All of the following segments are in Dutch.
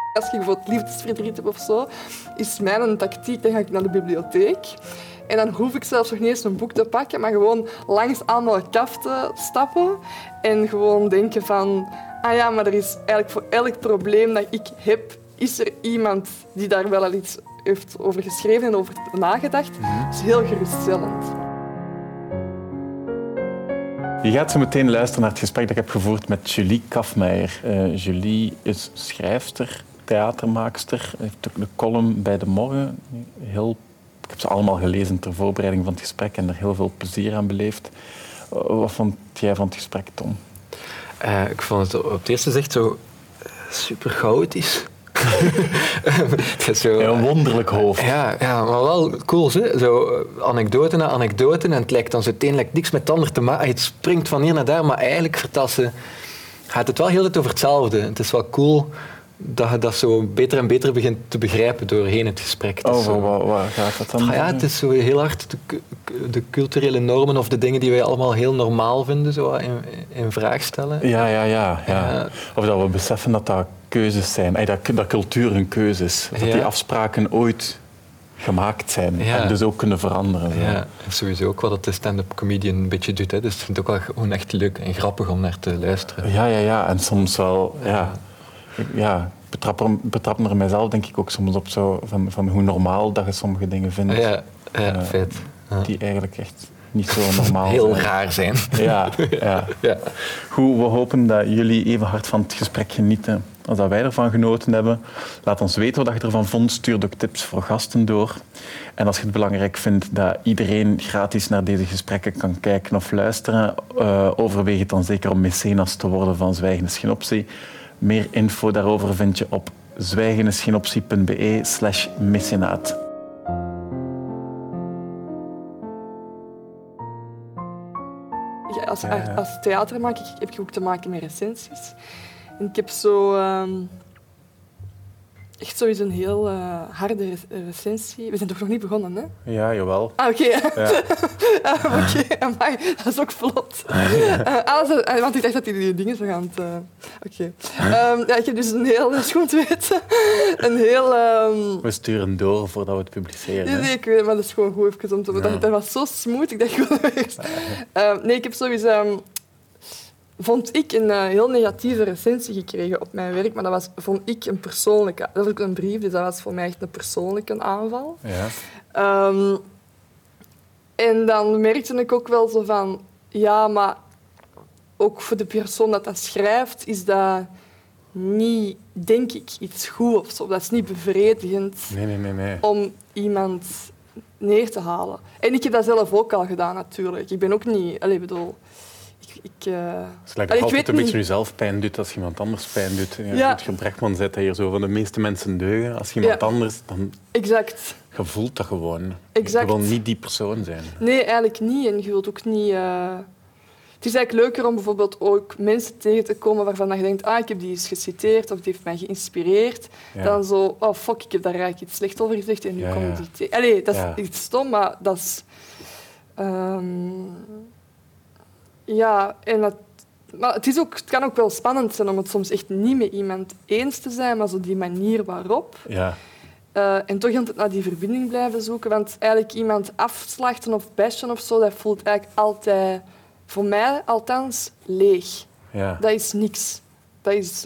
Als je bijvoorbeeld liefdesverdriet hebt of zo, is mijn tactiek, dan ga ik naar de bibliotheek. En dan hoef ik zelfs nog niet eens een boek te pakken, maar gewoon langs allemaal kaften stappen en gewoon denken van... Ah ja, maar er is eigenlijk voor elk probleem dat ik heb, is er iemand die daar wel al iets heeft over geschreven en over nagedacht. Dat is heel geruststellend. Je gaat zo meteen luisteren naar het gesprek dat ik heb gevoerd met Julie Kafmeijer. Julie is schrijfster, theatermaakster, heeft ook een column bij De Morgen. Ik heb ze allemaal gelezen ter voorbereiding van het gesprek en er heel veel plezier aan beleefd. Wat vond jij van het gesprek, Tom? Ik vond het op het eerste zicht zo super chaotisch. Zo, een wonderlijk hoofd. Ja, maar wel cool. Hè? Zo anekdote na anekdote en het lijkt dan zo lijkt niks met het ander te maken. Het springt van hier naar daar, maar eigenlijk gaat het wel heel tijd over hetzelfde. Het is wel cool dat je dat zo beter en beter begint te begrijpen doorheen het gesprek. Waar gaat dat dan? Het is zo heel hard de culturele normen of de dingen die wij allemaal heel normaal vinden zo in vraag stellen. Ja. Of dat we beseffen dat dat keuzes zijn, dat cultuur een keuze is. Dat die afspraken ooit gemaakt zijn en dus ook kunnen veranderen. Zo. Ja, en sowieso ook wat de stand-up comedian een beetje doet. Hè. Dus ik vind het ook wel gewoon echt leuk en grappig om naar te luisteren. Ja. En soms wel... betrap er mijzelf denk ik ook soms op zo van hoe normaal dat je sommige dingen vindt. Ja, feit. Ja. Die eigenlijk echt niet zo normaal heel zijn. raar zijn. Ja. Goed, we hopen dat jullie even hard van het gesprek genieten als dat wij ervan genoten hebben. Laat ons weten wat je ervan vond. Stuur ook tips voor gasten door. En als je het belangrijk vindt dat iedereen gratis naar deze gesprekken kan kijken of luisteren, overweeg het dan zeker om mecenas te worden van Zwijgende Schinoptie. Meer info daarover vind je op zwijgendeschinoptie.be/mecenaat. Als theatermaker heb ik ook te maken met recensies. En ik heb zo... echt sowieso een heel harde recensie. We zijn toch nog niet begonnen, hè? Ja, jawel. Oké. Amai, dat is ook vlot. Want ik dacht dat die dingen zo gaan... Oké. Ik heb dus een heel... Schoon te weten. Een heel... We sturen door voordat we het publiceren. Nee, ik weet het, maar dat is gewoon goed even om te... Dat was zo smooth. Ik dacht gewoon eerst... ik heb sowieso... vond ik een heel negatieve recensie gekregen op mijn werk, maar dat was, vond ik, een persoonlijke... Dat was ook een brief, dus dat was voor mij echt een persoonlijke aanval. Ja. En dan merkte ik ook wel zo van... Ja, maar ook voor de persoon dat schrijft, is dat niet, denk ik, iets goed of zo. Dat is niet bevredigend om iemand neer te halen. En ik heb dat zelf ook al gedaan, natuurlijk. Ik ben ook niet... Het lijkt nog altijd een beetje jezelf pijn doet als je iemand anders pijn doet. Rutger Bregman zei dat hier zo van de meeste mensen deugen. Als je iemand anders, dan... Exact. Je voelt dat gewoon. Exact. Je wil niet die persoon zijn. Nee, eigenlijk niet. En je wilt ook niet... Het is eigenlijk leuker om bijvoorbeeld ook mensen tegen te komen waarvan je denkt, ik heb die eens geciteerd of die heeft mij geïnspireerd. Ja. Dan zo, oh fuck, ik heb daar eigenlijk iets slecht over gezegd en nu kom ik die tegen. Allee, dat is iets stom, maar dat is... maar het kan ook wel spannend zijn om het soms echt niet met iemand eens te zijn, maar zo die manier waarop. Ja. En toch altijd naar die verbinding blijven zoeken. Want eigenlijk iemand afslachten of bashen of zo, dat voelt eigenlijk altijd, voor mij althans, leeg. Ja. Dat is niks. Dat is...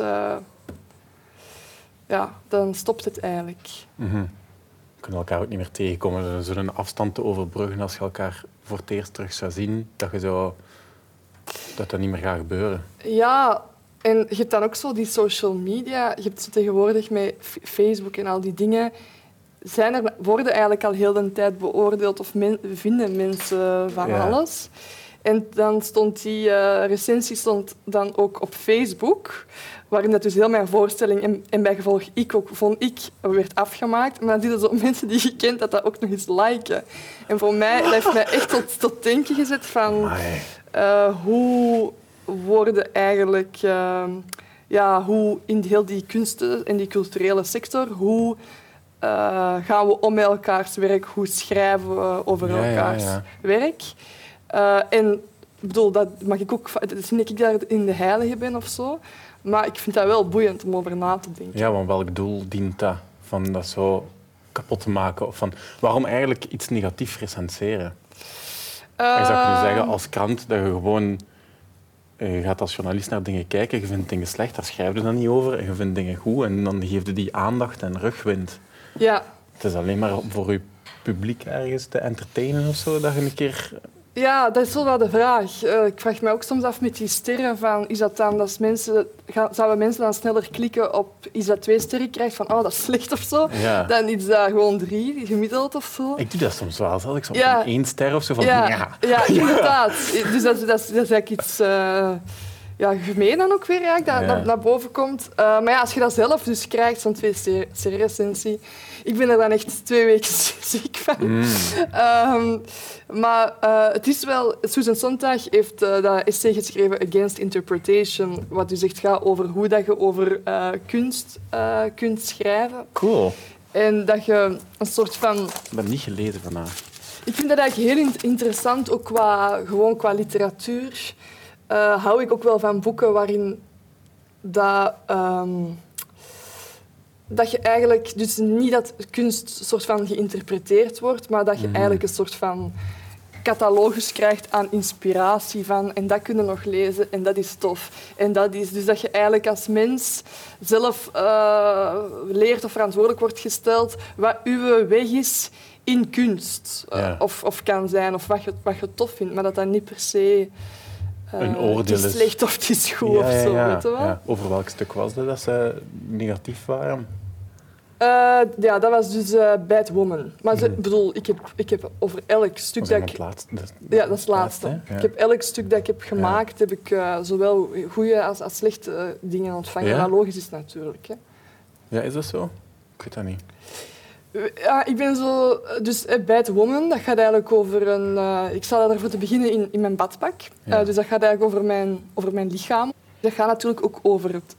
dan stopt het eigenlijk. Mm-hmm. We kunnen elkaar ook niet meer tegenkomen. Zo'n afstand te overbruggen als je elkaar voor het eerst terug zou zien, dat niet meer gaat gebeuren. Ja, en je hebt dan ook zo die social media. Je hebt zo tegenwoordig met Facebook en al die dingen... worden eigenlijk al heel de tijd beoordeeld of vinden mensen van alles. En dan stond die recensie dan ook op Facebook, waarin dat dus heel mijn voorstelling en bijgevolg vond ik werd afgemaakt. Maar dan zie je zo mensen die je kent dat ook nog eens liken. En voor mij, dat heeft mij echt tot denken gezet van... hoe worden eigenlijk... hoe in heel die kunsten en die culturele sector... Hoe gaan we om met elkaars werk? Hoe schrijven we over elkaars werk? En ik bedoel, dat mag ik ook... Het is niet dat ik daar in de heilige ben of zo. Maar ik vind dat wel boeiend om over na te denken. Ja, want welk doel dient dat? Van dat zo kapot te maken? Of van, waarom eigenlijk iets negatief recenseren? Je zou kunnen zeggen als krant dat je gewoon... Je gaat als journalist naar dingen kijken, je vindt dingen slecht, daar schrijf je dan niet over. En je vindt dingen goed en dan geef je die aandacht en rugwind. Ja. Het is alleen maar voor je publiek ergens te entertainen of zo, dat je een keer... Ja, dat is wel de vraag. Ik vraag me ook soms af met die sterren van, is dat dan dat zouden mensen dan sneller klikken op iets dat 2 sterren krijgt van dat is slecht of zo, dan iets dat gewoon 3 gemiddeld of zo. Ik doe dat soms wel, zal ik soms van 1 ster of zo van ja, inderdaad. Dus dat is eigenlijk iets gemeen dan ook weer dat naar boven komt. Maar ja, als je dat zelf dus krijgt, zo'n 2 sterren recensie, ik ben er dan echt 2 weken ziek van. Maar het is wel... Susan Sontag heeft dat essay geschreven Against Interpretation, wat dus echt gaat over hoe dat je over kunst kunt schrijven. Cool. En dat je een soort van... Ik heb dat niet gelezen vandaag. Ik vind dat eigenlijk heel interessant, ook qua literatuur. Hou ik ook wel van boeken waarin dat je eigenlijk dus niet dat kunst soort van geïnterpreteerd wordt, maar dat je eigenlijk een soort van catalogus krijgt aan inspiratie van en dat kunnen nog lezen en dat is tof. En dat is dus dat je eigenlijk als mens zelf leert of verantwoordelijk wordt gesteld wat uw weg is in kunst of kan zijn of wat je tof vindt, maar dat dat niet per se een oordeel het is slecht of het is goed of zo. Weet je wel? Ja. Over welk stuk was dat ze negatief waren? Dat was dus Bad Woman. Maar bedoel, ik heb over elk stuk dat ik... Dat is het laatste. Ja. Ik heb elk stuk dat ik heb gemaakt, heb ik zowel goede als slechte dingen ontvangen. Ja? Maar logisch is het natuurlijk. Hè. Ja, is dat zo? Ik weet dat niet. Ja, ik ben zo... Dus Bad Woman, dat gaat eigenlijk over een... ik zal daarvoor te beginnen in mijn badpak. Dus dat gaat eigenlijk over mijn lichaam. Dat gaat natuurlijk ook over het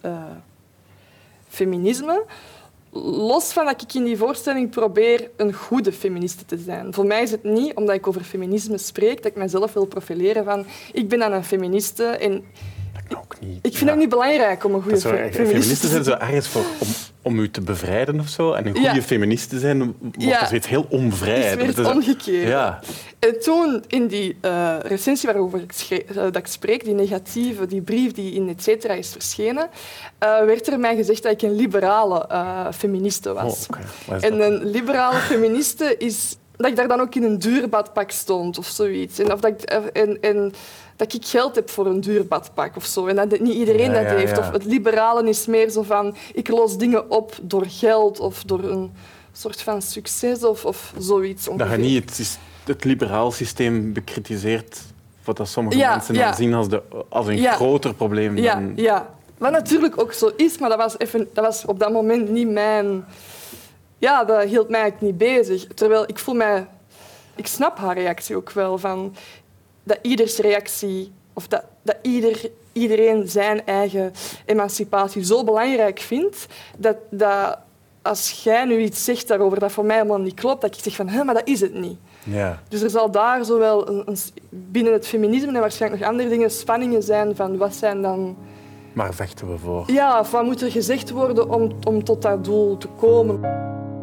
feminisme. Los van dat ik in die voorstelling probeer een goede feministe te zijn. Voor mij is het niet, omdat ik over feminisme spreek, dat ik mezelf wil profileren van ik ben dan een feministe en ook niet. Ik vind het niet belangrijk om een goede feministe te zijn. Feministen zijn zo ergens voor om u te bevrijden of zo. En een goede feminist te zijn wordt dus iets heel onvrij. Het is weer het omgekeerde. Ja. En toen, in die recensie waarover ik spreek, die negatieve, die brief die in et cetera is verschenen, werd er mij gezegd dat ik een liberale feministe was. En een liberale feministe is dat ik daar dan ook in een duur badpak stond of zoiets. En dat ik geld heb voor een duur badpak of zo. En dat niet iedereen dat heeft. Of het liberalen is meer zo van ik los dingen op door geld of door een soort van succes of zoiets. Dat je niet het liberaal systeem bekritiseert, wat dat sommige mensen dan zien als een groter probleem dan... Ja, wat natuurlijk ook zo is, maar dat was op dat moment niet mijn... Ja, dat hield mij eigenlijk niet bezig. Terwijl ik voel mij... Ik snap haar reactie ook wel, van dat ieders reactie... Of dat iedereen zijn eigen emancipatie zo belangrijk vindt, dat als jij nu iets zegt daarover dat voor mij helemaal niet klopt, dat ik zeg van, maar dat is het niet. Ja. Dus er zal daar zowel binnen het feminisme en waarschijnlijk nog andere dingen spanningen zijn van wat zijn dan... Maar vechten we voor? Ja, of wat moet er gezegd worden om tot dat doel te komen?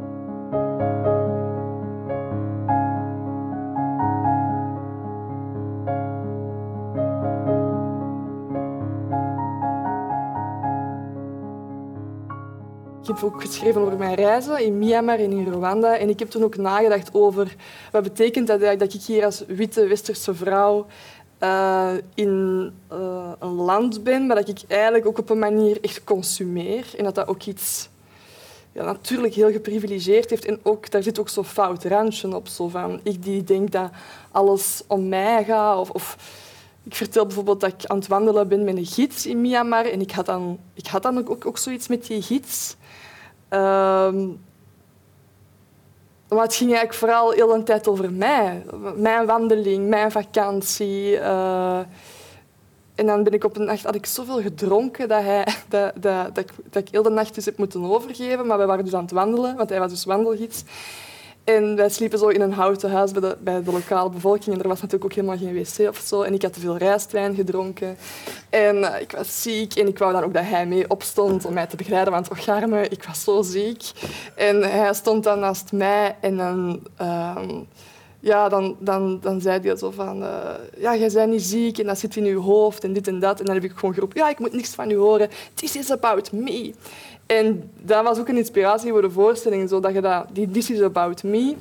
Ik heb ook geschreven over mijn reizen in Myanmar en in Rwanda. En ik heb toen ook nagedacht over wat betekent dat eigenlijk dat ik hier als witte westerse vrouw in een land ben, maar dat ik eigenlijk ook op een manier echt consumeer. En dat ook iets natuurlijk heel geprivilegeerd heeft. En ook, daar zit ook zo'n fout randje op. Zo van, ik die denk dat alles om mij gaat. Of ik vertel bijvoorbeeld dat ik aan het wandelen ben met een gids in Myanmar. En ik had dan ook zoiets met die gids. Maar het ging eigenlijk vooral heel de tijd over mij. Mijn wandeling, mijn vakantie. En dan ben ik op een nacht, had ik zoveel gedronken dat ik heel de nacht dus heb moeten overgeven. Maar we waren dus aan het wandelen, want hij was dus wandelgids. En wij sliepen zo in een houten huis bij de lokale bevolking. En er was natuurlijk ook helemaal geen wc of zo. En ik had te veel rijstwijn gedronken. En ik was ziek. En ik wou dan ook dat hij mee opstond om mij te begeleiden. Want Garme, ik was zo ziek. En hij stond dan naast mij. En dan zei hij zo van... ja, jij bent niet ziek en dat zit in je hoofd en dit en dat. En dan heb ik gewoon geroepen... Ja, ik moet niks van u horen. This is about me. En dat was ook een inspiratie voor de voorstelling, zodat je die This is about me,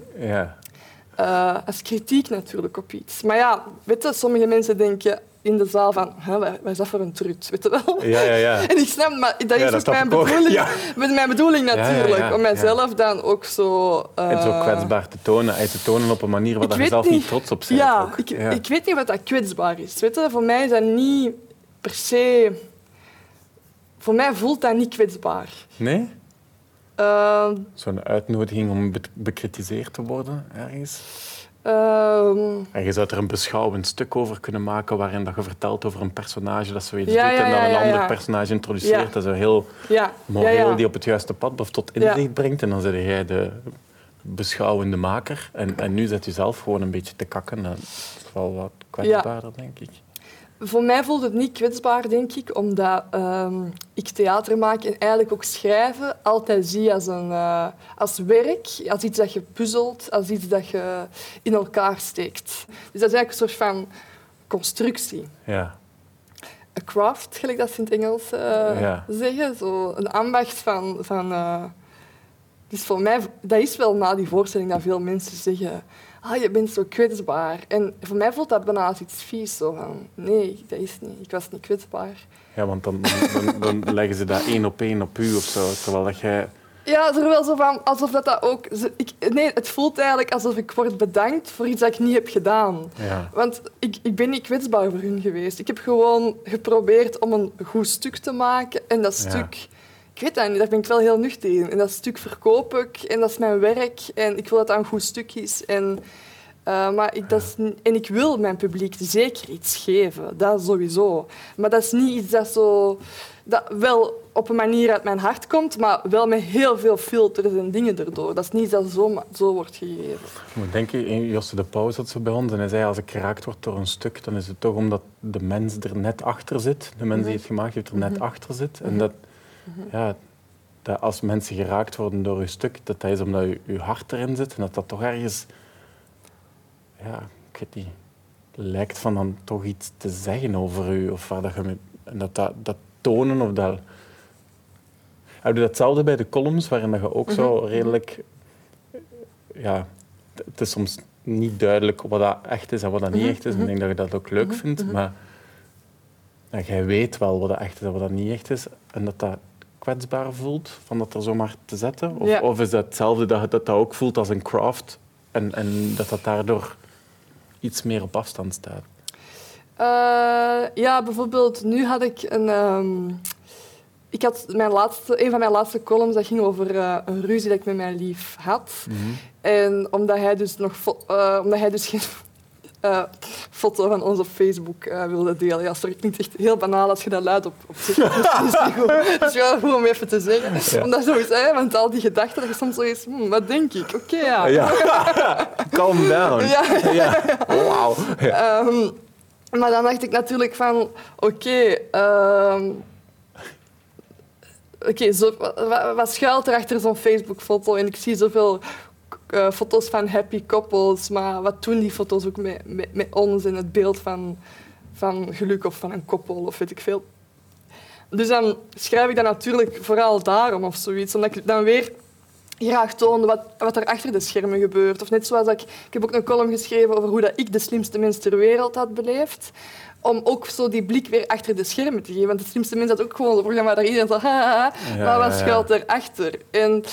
als kritiek natuurlijk op iets. Maar ja, weet je, sommige mensen denken in de zaal van, wat is dat voor een trut, weet je wel? Ja. En ik snap, maar dat is ook mijn bedoeling. Met mijn bedoeling natuurlijk, om mijzelf dan ook zo... en zo kwetsbaar te tonen op een manier waar je zelf niet trots op bent. Ja, ik weet niet wat dat kwetsbaar is. Weet je? Voor mij is dat niet per se... Voor mij voelt dat niet kwetsbaar. Nee? Zo'n uitnodiging om bekritiseerd te worden ergens? En je zou er een beschouwend stuk over kunnen maken waarin dat je vertelt over een personage dat zoiets doet en dan een ander personage introduceert. Dat is heel moreel die op het juiste pad of tot inzicht brengt. En dan ben jij de beschouwende maker. En nu zet je zelf gewoon een beetje te kakken. Dat is wel wat kwetsbaarder, denk ik. Voor mij voelt het niet kwetsbaar, denk ik, omdat ik theater maak en eigenlijk ook schrijven altijd zie als werk, als iets dat je puzzelt, als iets dat je in elkaar steekt. Dus dat is eigenlijk een soort van constructie. Ja. A craft, gelijk dat ze in het Engels zeggen. Zo een ambacht van dus voor mij, dat is wel na die voorstelling dat veel mensen zeggen... je bent zo kwetsbaar. En voor mij voelt dat bijna als iets vies. Zo van, nee, dat is niet. Ik was niet kwetsbaar. Ja, want dan leggen ze dat 1 op 1 op u of zo. Terwijl dat jij... Ja, er wel zo van, alsof dat ook... Nee, het voelt eigenlijk alsof ik word bedankt voor iets dat ik niet heb gedaan. Ja. Want ik ben niet kwetsbaar voor hun geweest. Ik heb gewoon geprobeerd om een goed stuk te maken. En dat stuk... Ik weet dat niet, daar ben ik wel heel nuchter in. En dat stuk verkoop ik en dat is mijn werk. En ik wil dat dat een goed stuk is. En ik wil mijn publiek zeker iets geven, dat sowieso. Maar dat is niet iets dat wel op een manier uit mijn hart komt, maar wel met heel veel filters en dingen erdoor. Dat is niet iets dat zo wordt gegeven. Ik moet denken, Josse de Pauw zat zo bij ons en hij zei als ik geraakt word door een stuk, dan is het toch omdat de mens er net achter zit. De mens die het gemaakt heeft er net achter zit. En dat als mensen geraakt worden door je stuk, dat is omdat je hart erin zit en dat toch ergens... Ja, ik weet niet, lijkt van dan toch iets te zeggen over u. Of waar dat je dat tonen of dat... Ik doe datzelfde bij de columns, waarin dat je ook zo redelijk... Ja, het is soms niet duidelijk wat dat echt is en wat dat niet echt is. Ik denk dat je dat ook leuk vindt, maar jij weet wel wat dat echt is en wat dat niet echt is. En dat kwetsbaar voelt, van dat er zomaar te zetten. Of is dat hetzelfde dat dat ook voelt als een craft en dat daardoor iets meer op afstand staat? Ja, bijvoorbeeld nu had ik ik had een van mijn laatste columns, dat ging over een ruzie dat ik met mijn lief had. En omdat hij dus geen foto van ons op Facebook wilde delen. Ja, sorry, het klinkt echt heel banaal als je dat luidt op zegt. Dat is wel goed om even te zeggen. Ja. Omdat zoiets, want al die gedachten, dat je soms zo is, wat denk ik? Oké. Calm down. Ja. Wow. Ja. Maar dan dacht ik natuurlijk van, wat schuilt er achter zo'n Facebook-foto? En ik zie zoveel foto's van happy couples, maar wat doen die foto's ook met ons en het beeld van geluk of van een koppel of weet ik veel. Dus dan schrijf ik dat natuurlijk vooral daarom of zoiets, omdat ik dan weer graag toonde wat er achter de schermen gebeurt. Of net zoals ik heb ook een column geschreven over hoe dat ik de slimste mens ter wereld had beleefd. Om ook zo die blik weer achter de schermen te geven. Want de slimste mens had ook gewoon een programma waar iedereen zo maar wat schuilt erachter? En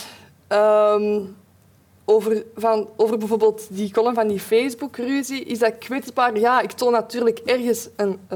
over bijvoorbeeld die column van die Facebook-ruzie, is dat kwetsbaar? Ja, ik toon natuurlijk ergens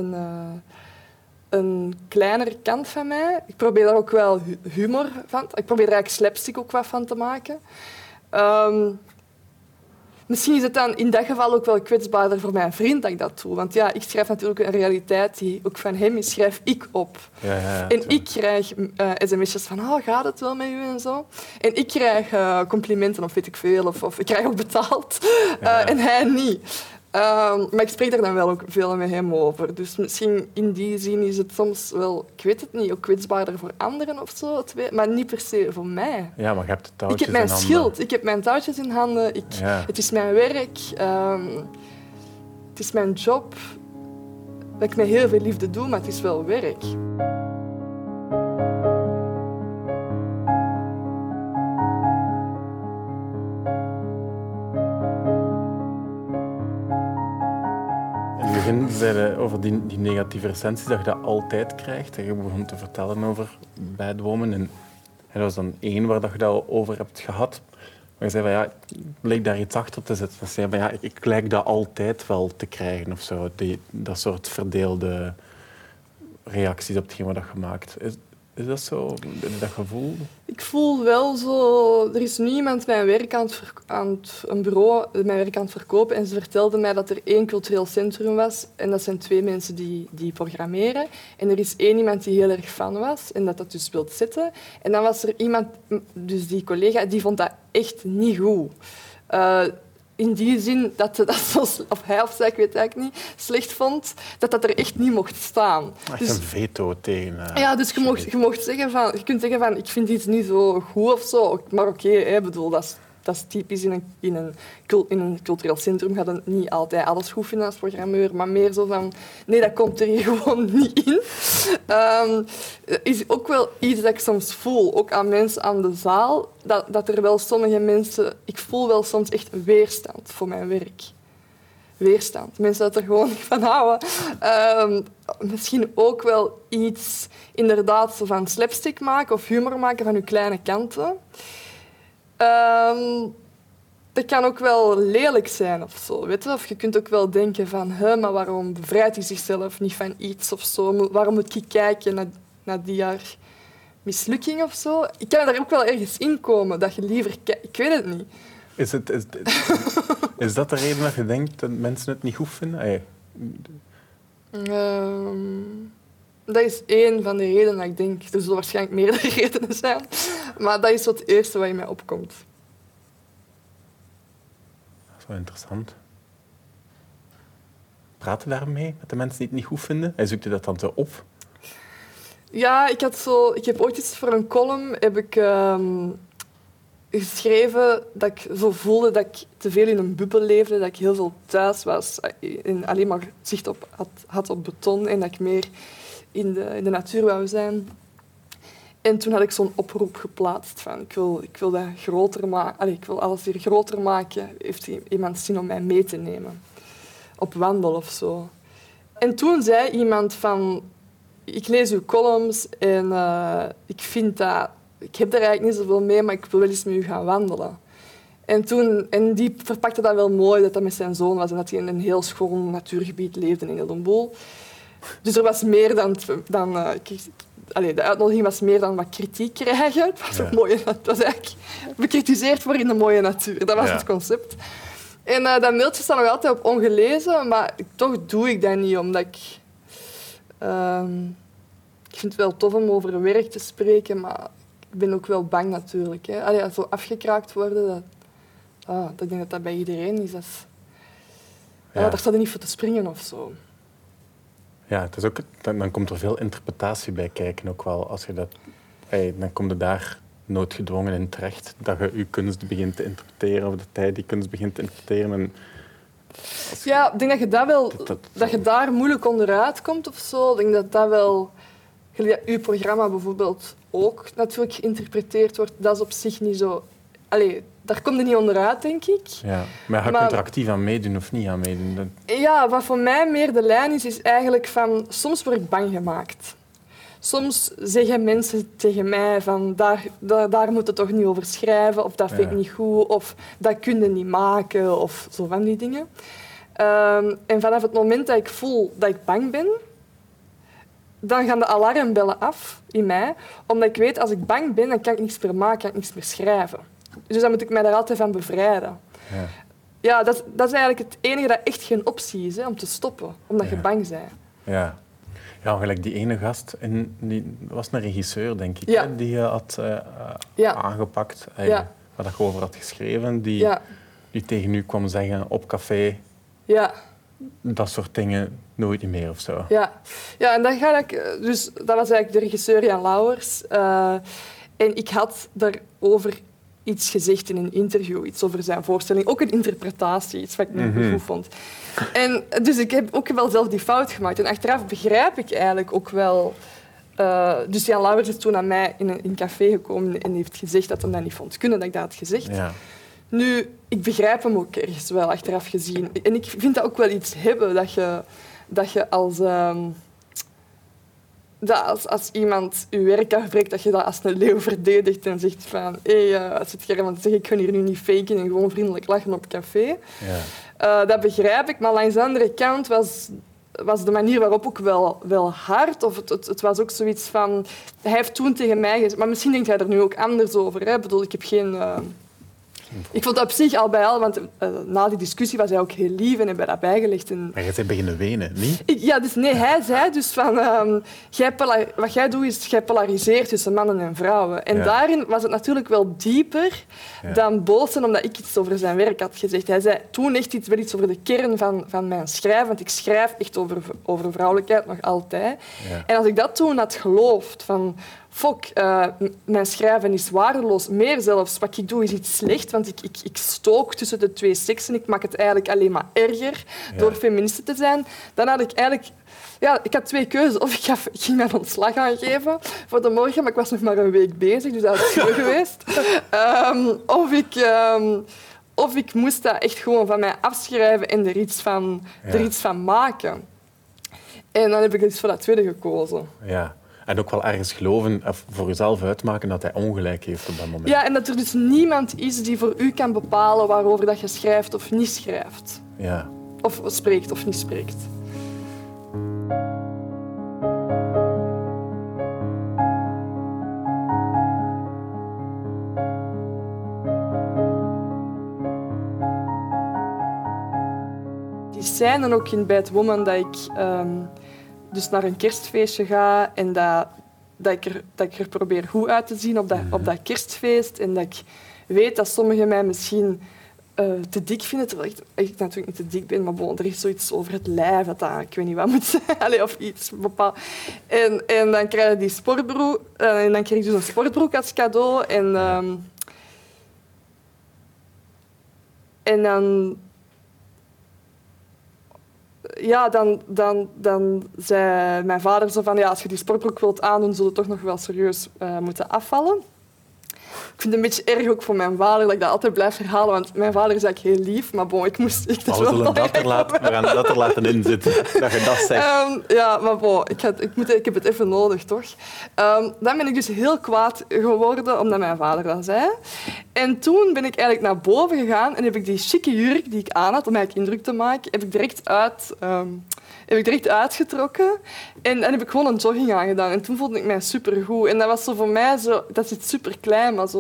een kleinere kant van mij. Ik probeer daar ook wel humor van. Ik probeer er eigenlijk slapstick ook wat van te maken. Misschien is het dan in dat geval ook wel kwetsbaarder voor mijn vriend dat ik dat doe. Want ja, ik schrijf natuurlijk een realiteit die ook van hem is, schrijf ik op. Ja, en ik krijg sms'jes van, gaat het wel met u en zo. En ik krijg complimenten of weet ik veel, of ik krijg ook betaald. En hij niet. Maar ik spreek daar dan wel ook veel met hem over. Dus misschien in die zin is het soms wel, ik weet het niet, ook kwetsbaarder voor anderen of zo. Maar niet per se voor mij. Ja, maar je hebt de touwtjes ik heb mijn in handen. schild, ik heb mijn touwtjes in handen. Het is mijn werk. Het is mijn job. Dat ik met heel veel liefde doe, maar het is wel werk. In het begin zei je over die negatieve recensies, dat je dat altijd krijgt. En je begon te vertellen over Bad Woman. En dat was dan één waar dat je dat over hebt gehad. Maar je zei van, ja, bleek daar iets achter te zitten. Dus je zei van, ja, ik lijk dat altijd wel te krijgen of zo. Dat soort verdeelde reacties op hetgeen wat je maakt. Is dat zo, dat gevoel? Ik voel wel zo... Er is nu iemand mijn werk een bureau mijn werk aan het verkopen en ze vertelde mij dat er 1 cultureel centrum was en dat zijn 2 mensen die programmeren. En er is 1 iemand die heel erg fan was en dat dus wil zetten. En dan was er iemand, dus die collega, die vond dat echt niet goed. In die zin dat of hij of zij, ik weet het eigenlijk niet, slecht vond, dat er echt niet mocht staan. Echt dus, een veto tegen... ja, dus je kunt zeggen van, ik vind iets niet zo goed of zo, maar oké, bedoel, dat is typisch in een cultureel centrum. Gaat het niet altijd alles goed vinden als programmeur, maar meer zo van, nee, dat komt er hier gewoon niet in. Is ook wel iets dat ik soms voel, ook aan mensen aan de zaal, dat er wel sommige mensen... Ik voel wel soms echt weerstand voor mijn werk. Weerstand. Mensen dat er gewoon niet van houden. Misschien ook wel iets inderdaad van slapstick maken of humor maken van uw kleine kanten. Dat kan ook wel lelijk zijn of zo, weet je? Of je kunt ook wel denken van, maar waarom bevrijdt hij zichzelf niet van iets of zo? Waarom moet ik kijken naar die haar mislukking of zo? Ik kan er ook wel ergens in komen, dat je liever kijkt. Ik weet het niet. Is dat de reden dat je denkt dat mensen het niet goed vinden? Hey. Dat is 1 van de redenen dat ik denk. Er zullen waarschijnlijk meerdere redenen zijn. Maar dat is het eerste wat in mij opkomt. Dat is wel interessant. Praat je daarmee met de mensen die het niet goed vinden? En zoekt je dat dan zo op? Ja, ik heb ooit eens voor een column geschreven dat ik zo voelde dat ik te veel in een bubbel leefde, dat ik heel veel thuis was en alleen maar zicht had op beton en dat ik meer in de natuur wou zijn. En toen had ik zo'n oproep geplaatst van ik wil dat groter maken. Ik wil alles hier groter maken. Heeft iemand zin om mij mee te nemen? Op wandel of zo. En toen zei iemand van... Ik lees uw columns en ik vind dat... Ik heb er eigenlijk niet zoveel mee, maar ik wil wel eens met u gaan wandelen. En die verpakte dat wel mooi, dat met zijn zoon was en dat hij in een heel schoon natuurgebied leefde in Heldenboel. Dus er was meer dan de uitnodiging was meer dan wat kritiek krijgen. Het was, het was eigenlijk bekritiseerd worden in de mooie natuur. Dat was het concept. En dat mailtje staat nog altijd op ongelezen, maar toch doe ik dat niet, omdat ik... ik vind het wel tof om over werk te spreken, maar ik ben ook wel bang natuurlijk. Hè. Zo afgekraakt worden, ik denk dat dat bij iedereen is. Daar staat er niet voor te springen of zo. Ja, het is ook, dan komt er veel interpretatie bij kijken ook wel. Als je dat, dan kom je daar noodgedwongen in terecht, dat je je kunst begint te interpreteren of dat hij die kunst begint te interpreteren. En ja, ik denk dat je daar moeilijk onderuit komt of zo. Ik denk dat wel... Uw programma bijvoorbeeld ook natuurlijk geïnterpreteerd wordt. Dat is op zich niet zo... daar kom je niet onderuit, denk ik. Ja, maar je kunt er actief aan meedoen of niet aan meedoen. Ja, wat voor mij meer de lijn is eigenlijk van... Soms word ik bang gemaakt. Soms zeggen mensen tegen mij van... Daar moet je toch niet over schrijven, of dat vind ik niet goed, of dat kun je niet maken, of zo van die dingen. En vanaf het moment dat ik voel dat ik bang ben... Dan gaan de alarmbellen af in mij, omdat ik weet, als ik bang ben, dan kan ik niks meer maken, kan ik niks meer schrijven. Dus dan moet ik mij daar altijd van bevrijden. ja, dat is eigenlijk het enige dat echt geen optie is, hè, om te stoppen. Omdat je bang bent. Ja. Ja, gelijk die ene gast, die was een regisseur, denk ik, Ja. hè, die je had aangepakt, waar je over had geschreven, die tegen u kwam zeggen op café, dat soort dingen nooit meer of zo. Ja, en dan ga ik, dus dat was eigenlijk de regisseur Jan Lauwers. En ik had daarover iets gezegd in een interview, iets over zijn voorstelling. Ook een interpretatie, iets wat ik niet goed vond. En dus ik heb ook wel zelf die fout gemaakt. En achteraf begrijp ik eigenlijk ook wel... dus Jan Lauwers is toen aan mij in een café gekomen en heeft gezegd dat hij dat niet vond kunnen, dat ik dat had gezegd. Ja. Nu, ik begrijp hem ook ergens wel, achteraf gezien. En ik vind dat ook wel iets hebben, dat je als iemand je werk afbreekt, dat je dat als een leeuw verdedigt en zegt van als het German zegt, ik ga hier nu niet faken en gewoon vriendelijk lachen op café. Ja. Dat begrijp ik, maar langs de andere kant was de manier waarop ook wel hard. Of het was ook zoiets van... Hij heeft toen tegen mij gezegd... Maar misschien denkt hij er nu ook anders over. Hè? Ik bedoel, ik heb geen... Ik vond dat op zich al bij al, want na die discussie was hij ook heel lief en hebben dat bijgelegd. Maar je bent beginnen wenen, niet? Hij zei dus van... wat jij doet, is jij polariseert tussen mannen en vrouwen. En daarin was het natuurlijk wel dieper dan boos zijn, omdat ik iets over zijn werk had gezegd. Hij zei toen echt wel iets over de kern van mijn schrijven, want ik schrijf echt over vrouwelijkheid nog altijd. Ja. En als ik dat toen had geloofd, van... mijn schrijven is waardeloos. Meer zelfs, wat ik doe is iets slecht, want ik stook tussen de twee seksen. Ik maak het eigenlijk alleen maar erger door feministe te zijn. Dan had ik eigenlijk... Ja, ik had twee keuzes. Of ik ging mijn ontslag aangeven voor de morgen, maar ik was nog maar een week bezig, dus dat is zo geweest. Of ik moest dat echt gewoon van mij afschrijven en er iets van maken. En dan heb ik dus voor dat tweede gekozen. Ja. En ook wel ergens geloven, of voor jezelf uitmaken dat hij ongelijk heeft op dat moment. Ja, en dat er dus niemand is die voor u kan bepalen waarover dat je schrijft of niet schrijft. Ja. Of spreekt of niet spreekt. Die scène ook in Bad Woman dat ik... dus naar een kerstfeestje ga en dat ik er probeer goed uit te zien op dat kerstfeest. En dat ik weet dat sommigen mij misschien te dik vinden, terwijl ik natuurlijk niet te dik ben, maar er is zoiets over het lijf dat ik weet niet wat moet zijn. Of iets bepaald. En dan krijg je die sportbroek. En dan kreeg ik dus een sportbroek als cadeau. En dan... Ja, dan zei mijn vader zo van... Ja, als je die sportbroek wilt aandoen, zul je toch nog wel serieus moeten afvallen. Ik vind het een beetje erg ook voor mijn vader dat ik dat altijd blijf herhalen, want mijn vader is eigenlijk heel lief, maar bon, ik moest echt... We gaan dat er laten inzitten, dat je dat zegt. Ja, maar bon, ik heb het even nodig, toch? Dan ben ik dus heel kwaad geworden, omdat mijn vader dat zei. En toen ben ik eigenlijk naar boven gegaan en heb ik die chique jurk die ik aan had, om eigenlijk indruk te maken, heb ik direct uitgetrokken en dan heb ik gewoon een jogging aangedaan. En toen voelde ik mij supergoed. En dat was zo voor mij, dat is iets superklein, maar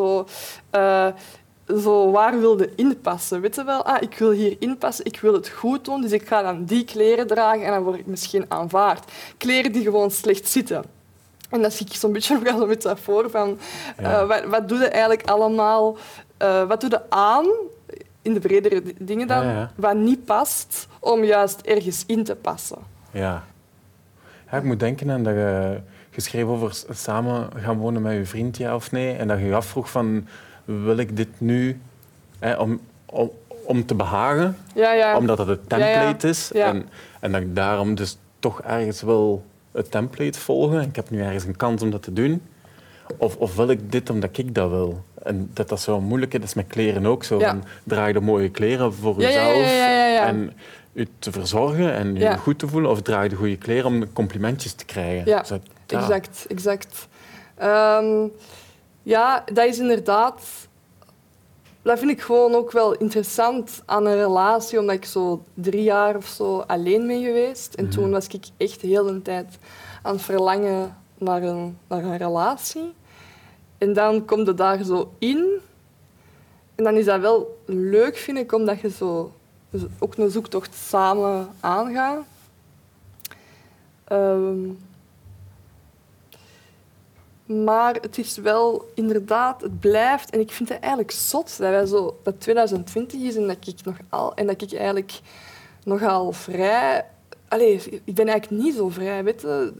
zo waar wilde inpassen. Weet je wel, ik wil hier inpassen, ik wil het goed doen, dus ik ga dan die kleren dragen en dan word ik misschien aanvaard. Kleren die gewoon slecht zitten. En dat zie ik zo'n beetje nog als een metafoor van wat doe je eigenlijk allemaal, wat doe je aan, in de bredere dingen dan, wat niet past, om juist ergens in te passen. Ja. Ik moet denken aan dat je geschreven over samen gaan wonen met je vriend, ja of nee, en dat je je afvroeg van, wil ik dit nu om te behagen, omdat het een template is, en dat ik daarom dus toch ergens wil het template volgen, en ik heb nu ergens een kans om dat te doen, of wil ik dit omdat ik dat wil? En dat zo moeilijk is, dat is met kleren ook zo. Van, draag je mooie kleren voor jezelf en je te verzorgen en je goed te voelen, of draag je de goede kleren om complimentjes te krijgen? Ja, exact. Dat is inderdaad... Dat vind ik gewoon ook wel interessant aan een relatie, omdat ik zo 3 jaar of zo alleen ben geweest. En toen was ik echt de hele tijd aan het verlangen naar een relatie. En dan kom je daar zo in En dan is dat wel leuk, vind ik, omdat je zo ook een zoektocht samen aangaat. Maar het is wel inderdaad, het blijft. En ik vind het eigenlijk zot dat 2020 is en dat ik eigenlijk nogal vrij. Ik ben eigenlijk niet zo vrij, weet je.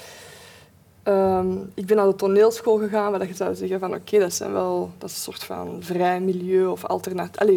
Ik ben naar de toneelschool gegaan, waar je zou zeggen van oké, dat is een soort van vrij milieu of alternatief.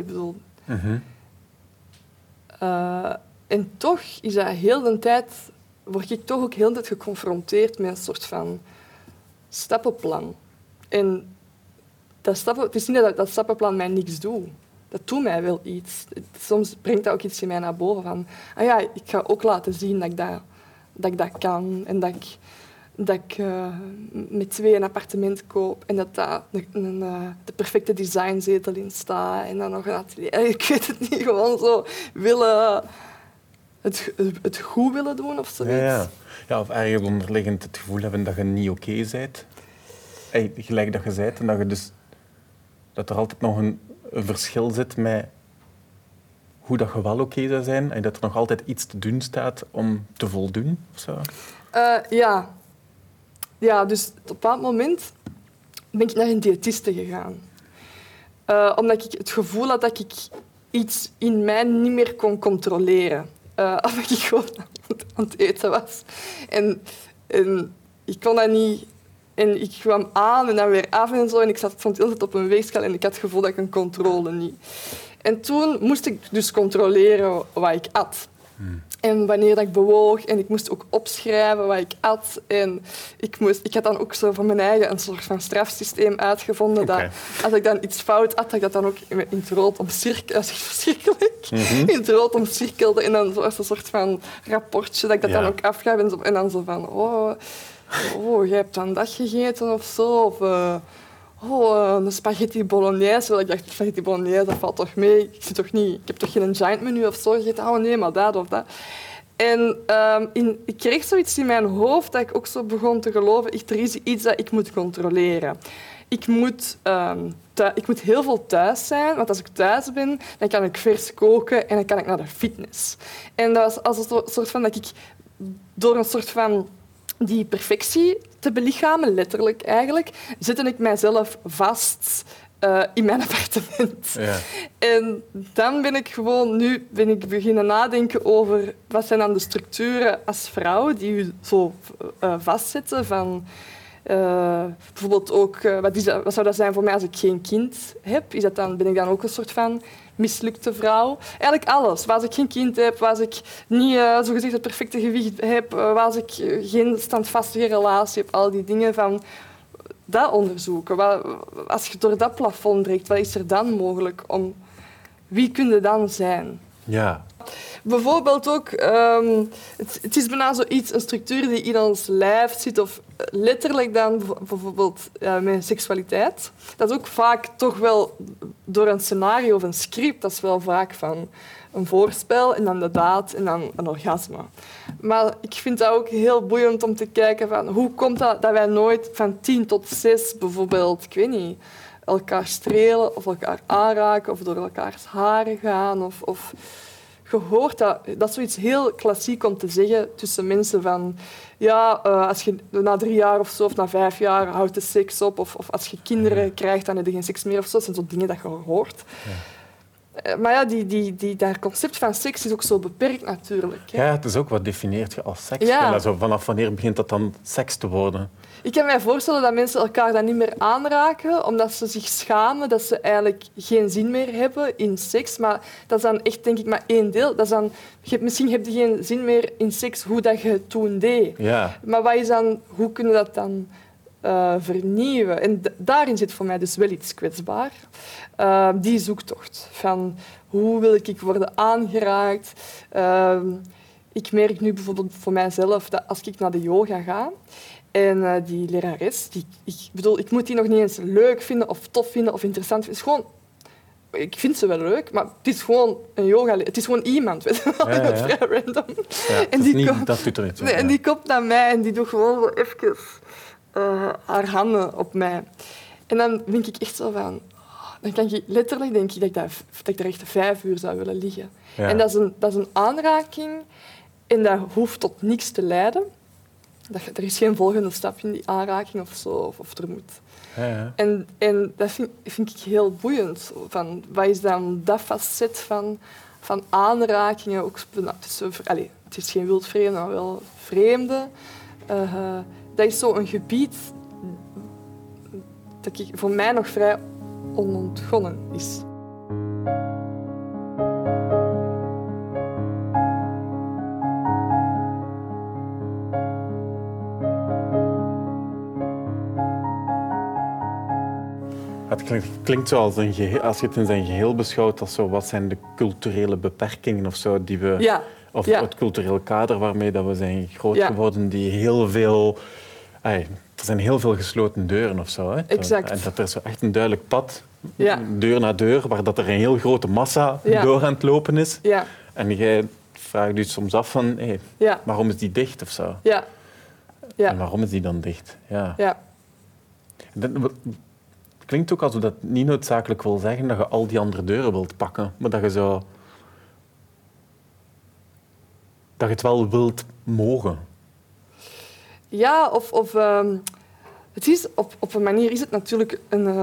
En toch is dat heel de tijd, word ik toch ook heel de tijd geconfronteerd met een soort van stappenplan. En het is niet dat stappenplan mij niks doet. Dat doet mij wel iets. Soms brengt dat ook iets in mij naar boven van ik ga ook laten zien dat ik dat kan en dat ik met 2 een appartement koop en dat daar de perfecte designzetel in staat en dan nog een atelier. Ik weet het niet, gewoon zo willen het goed willen doen of zoiets. Ja, of ergens onderliggend het gevoel hebben dat je niet oké bent. Gelijk dat je bent en dat je dus dat er altijd nog een verschil zit met hoe dat je wel oké zou zijn en dat er nog altijd iets te doen staat om te voldoen. Of zo. Ja, dus op een bepaald moment ben ik naar een diëtiste gegaan. Omdat ik het gevoel had dat ik iets in mij niet meer kon controleren. Omdat ik gewoon aan het eten was. En ik kon dat niet. En ik kwam aan en dan weer af en zo. En ik stond de hele tijd op een weegschaal en ik had het gevoel dat ik een controle niet. En toen moest ik dus controleren wat ik at. En wanneer dat ik bewoog. En ik moest ook opschrijven wat ik at. En ik had dan ook zo van mijn eigen een soort van strafsysteem uitgevonden. Dat als ik dan iets fout at, dat ik dat dan ook in het rood omcirkelde. Dat is echt verschrikkelijk. In het rood omcirkelde. En dan zoals een soort van rapportje dat ik dat dan ook afgaf. En dan zo van... jij hebt dan dat gegeten of zo. Of een spaghetti bolognese. Ik dacht, spaghetti bolognese, dat valt toch mee? Ik heb toch geen giant menu of zo gegeten? Oh nee, maar dat of dat. En ik kreeg zoiets in mijn hoofd dat ik ook zo begon te geloven. Er is iets dat ik moet controleren. Ik moet heel veel thuis zijn, want als ik thuis ben, dan kan ik vers koken en dan kan ik naar de fitness. En dat was als een soort van dat ik door een soort van die perfectie te belichamen, letterlijk eigenlijk, zette ik mijzelf vast in mijn appartement. Ja. En dan ben ik beginnen nadenken over wat zijn dan de structuren als vrouw die je zo vastzetten van... bijvoorbeeld ook, wat zou dat zijn voor mij als ik geen kind heb? Ben ik dan ook een soort van mislukte vrouw? Eigenlijk alles. Als ik geen kind heb, als ik niet zogezegd het perfecte gewicht heb, als ik geen standvastige relatie heb, al die dingen van dat onderzoeken. Als je door dat plafond breekt, wat is er dan mogelijk om... Wie kun je dan zijn? Ja. Bijvoorbeeld ook, het is bijna zoiets, een structuur die in ons lijf zit, of letterlijk dan bijvoorbeeld met seksualiteit. Dat is ook vaak toch wel door een scenario of een script, dat is wel vaak van een voorspel en dan de daad en dan een orgasme. Maar ik vind dat ook heel boeiend om te kijken van hoe komt dat wij nooit van 10 tot 6 bijvoorbeeld, ik weet niet, elkaar strelen of elkaar aanraken of door elkaars haren gaan of gehoord dat is zoiets heel klassiek om te zeggen tussen mensen van als je na 3 jaar of zo of na 5 jaar houdt de seks op of als je kinderen krijgt dan heb je geen seks meer of zo. Dat zijn zo dingen dat je hoort. Ja. Maar dat concept van seks is ook zo beperkt natuurlijk. Hè. Ja, het is ook wat definieert je als seks. Ja. Vanaf wanneer begint dat dan seks te worden? Ik kan mij voorstellen dat mensen elkaar dan niet meer aanraken, omdat ze zich schamen dat ze eigenlijk geen zin meer hebben in seks. Maar dat is dan echt, denk ik, maar één deel. Dat is dan, misschien heb je geen zin meer in seks hoe dat je het toen deed. Ja. Maar hoe kunnen we dat dan vernieuwen? En daarin zit voor mij dus wel iets kwetsbaar. Die zoektocht van hoe wil ik worden aangeraakt. Ik merk nu bijvoorbeeld voor mijzelf dat als ik naar de yoga ga, en die lerares, ik moet die nog niet eens leuk vinden of tof vinden of interessant vinden. Het is gewoon, ik vind ze wel leuk, maar het is gewoon een yoga. Het is gewoon iemand, weet je wel. Ja. Vrij random. Ja, en dat doet er niet toe. En die komt naar mij en die doet gewoon zo even haar handen op mij. En dan denk ik echt zo van, dan kan je letterlijk, denk ik, dat ik daar echt 5 uur zou willen liggen. Ja. En dat is een aanraking en dat hoeft tot niks te leiden. Er is geen volgende stap in die aanraking of zo, of er moet. Ja. En dat vind ik heel boeiend. Van, wat is dan dat facet van aanrakingen? Ook, het is geen wildvreemde, maar wel vreemde. Dat is zo'n gebied dat voor mij nog vrij onontgonnen is. Het klinkt zo als als je het in zijn geheel beschouwt, als zo, wat zijn de culturele beperkingen of zo die we... Ja. Of Ja. het cultureel kader waarmee dat we zijn groot Ja. geworden, die heel veel... Er zijn heel veel gesloten deuren of zo. Hè? Exact. En dat er zo echt een duidelijk pad, Ja. deur na deur, waar dat er een heel grote massa Ja. door aan het lopen is. Ja. En jij vraagt je soms af van, Ja. waarom is die dicht of zo? Ja. Ja. En waarom is die dan dicht? Ja. Ja. Het klinkt ook alsof dat niet noodzakelijk wil zeggen dat je al die andere deuren wilt pakken, maar dat je zo... Dat je het wel wilt mogen. Ja, het is, op een manier is het natuurlijk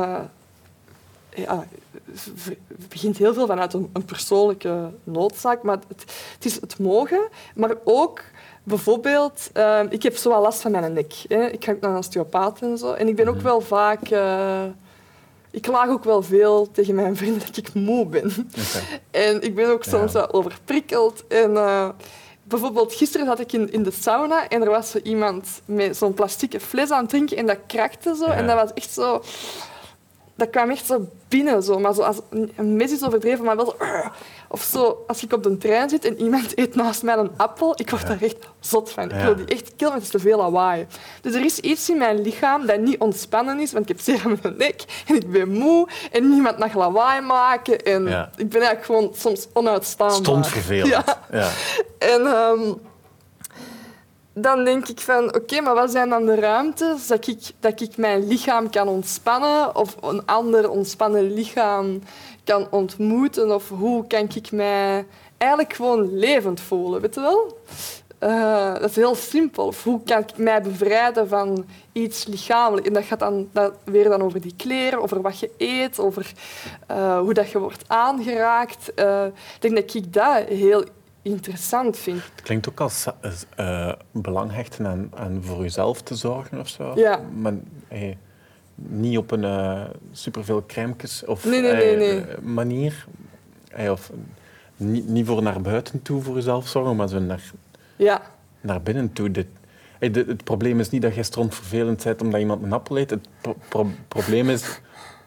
het begint heel veel vanuit een persoonlijke noodzaak, maar het is het mogen, maar ook bijvoorbeeld, ik heb zo wel last van mijn nek. Hè. Ik ga ook naar een osteopaat en zo, en ik ben ook wel vaak... ik klaag ook wel veel tegen mijn vrienden dat ik moe ben. Okay. En ik ben ook soms wel overprikkeld. En bijvoorbeeld gisteren zat ik in de sauna en er was zo iemand met zo'n plastieke fles aan het drinken en dat krakte zo. Ja. En dat was echt zo... Dat kwam echt zo binnen, zo. Maar zo als een mes is overdreven, maar wel zo... Of zo, als ik op de trein zit en iemand eet naast mij een appel, ik word daar echt zot van. Ik wil die echt killen, want het is te veel lawaai. Dus er is iets in mijn lichaam dat niet ontspannen is, want ik heb zeer aan mijn nek en ik ben moe en niemand mag lawaai maken. En ik ben eigenlijk gewoon soms onuitstaanbaar. Stond vervelend. Ja. En dan denk ik van, oké, maar wat zijn dan de ruimtes dat ik mijn lichaam kan ontspannen of een ander ontspannen lichaam kan ontmoeten? Of hoe kan ik mij eigenlijk gewoon levend voelen, weet je wel? Dat is heel simpel. Of hoe kan ik mij bevrijden van iets lichamelijk? En dat gaat dan weer over die kleren, over wat je eet, over hoe dat je wordt aangeraakt. Ik denk dat ik dat heel interessant vind. Het klinkt ook als belang hechten aan voor jezelf te zorgen of zo. Ja. Maar niet op een superveel crèmekes of Nee. manier. Of niet voor naar buiten toe voor jezelf zorgen, maar zo naar binnen toe. Het probleem is niet dat je strontvervelend bent omdat iemand een appel eet. Het probleem is...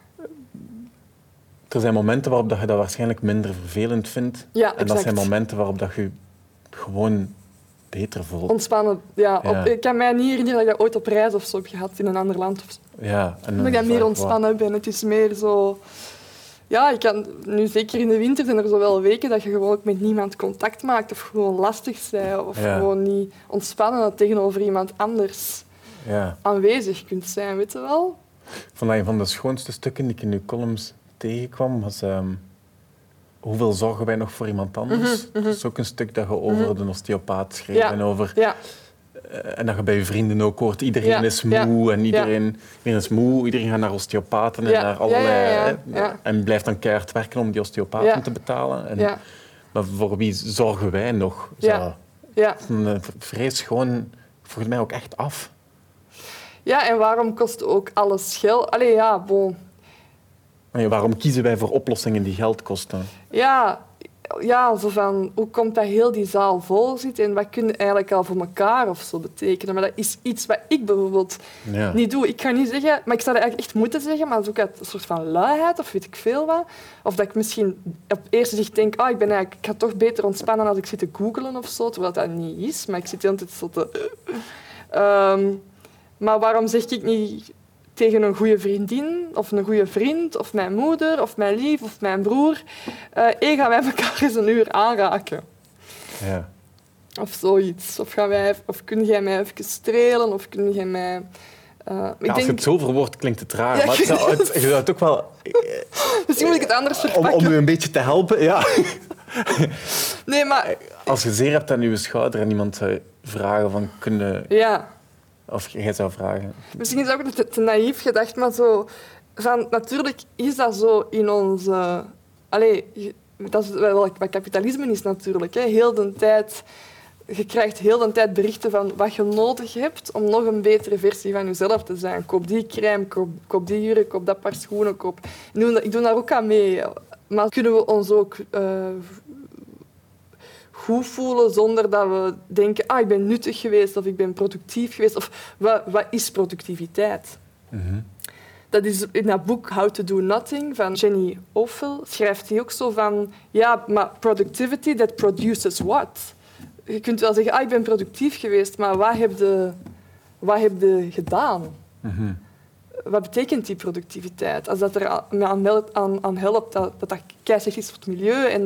Er zijn momenten waarop dat je dat waarschijnlijk minder vervelend vindt. Ja, en dat zijn momenten waarop dat je gewoon beter voelt. Ontspannen, ja. Ik kan mij niet herinneren dat ik dat ooit op reis of zo heb gehad in een ander land. Of zo. Ja, en dat ik meer ontspannen ben. Het is meer zo... Ja, ik kan nu zeker in de winter zijn er zo wel weken dat je gewoon ook met niemand contact maakt of gewoon lastig bent of gewoon niet ontspannen dat tegenover iemand anders aanwezig kunt zijn, weet je wel? Een van de schoonste stukken die ik in uw columns tegenkwam was hoeveel zorgen wij nog voor iemand anders. Dat is ook een stuk dat je over de osteopaat schreef en over... En dat je bij je vrienden ook hoort, iedereen is moe en iedereen is moe, iedereen gaat naar osteopaten en naar allerlei... En blijft dan keihard werken om die osteopaten te betalen. Maar voor wie zorgen wij nog? Een vrees gewoon volgens mij ook echt af. Ja, en waarom kost ook alles geld? Allee, ja, bon. Waarom kiezen wij voor oplossingen die geld kosten? Ja, zo van, hoe komt dat heel die zaal vol zit en wat kun je eigenlijk al voor elkaar of zo betekenen? Maar dat is iets wat ik bijvoorbeeld niet doe. Ik ga niet zeggen, maar ik zou dat eigenlijk echt moeten zeggen, maar dat is ook uit een soort van luiheid of weet ik veel wat. Of dat ik misschien op eerste zicht denk, ik ga toch beter ontspannen als ik zit te googlen of zo, terwijl dat niet is. Maar ik zit de hele tijd zo te... maar waarom zeg ik niet tegen een goede vriendin of een goede vriend of mijn moeder of mijn lief of mijn broer, gaan wij elkaar eens een uur aanraken? Ja. Of zoiets. Of kun jij mij even strelen of kun jij mij Ja, als je het zo verwoordt, klinkt het raar. Ja, Maar je zou het ook wel... Misschien moet ik het anders verpakken. Om u een beetje te helpen, ja. Nee, maar... Als je zeer hebt aan je schouder en iemand zou vragen van kunnen... Ja. Of jij zou vragen... Misschien is het ook te naïef gedacht, maar zo... Natuurlijk is dat zo in onze... Dat is wel wat kapitalisme is natuurlijk. Hè. Heel de tijd... Je krijgt heel de tijd berichten van wat je nodig hebt om nog een betere versie van jezelf te zijn. Koop die crème, koop die jurk, koop dat paar schoenen. Ik doe daar ook aan mee. Maar kunnen we ons ook goed voelen zonder dat we denken ik ben nuttig geweest of ik ben productief geweest? Of wat is productiviteit? Mm-hmm. Dat is in dat boek How to Do Nothing van Jenny Offill schrijft hij ook zo van ja, maar productivity that produces what? Je kunt wel zeggen, ik ben productief geweest, maar wat heb je gedaan? Mm-hmm. Wat betekent die productiviteit? Als dat er aan helpt dat keislecht is voor het milieu en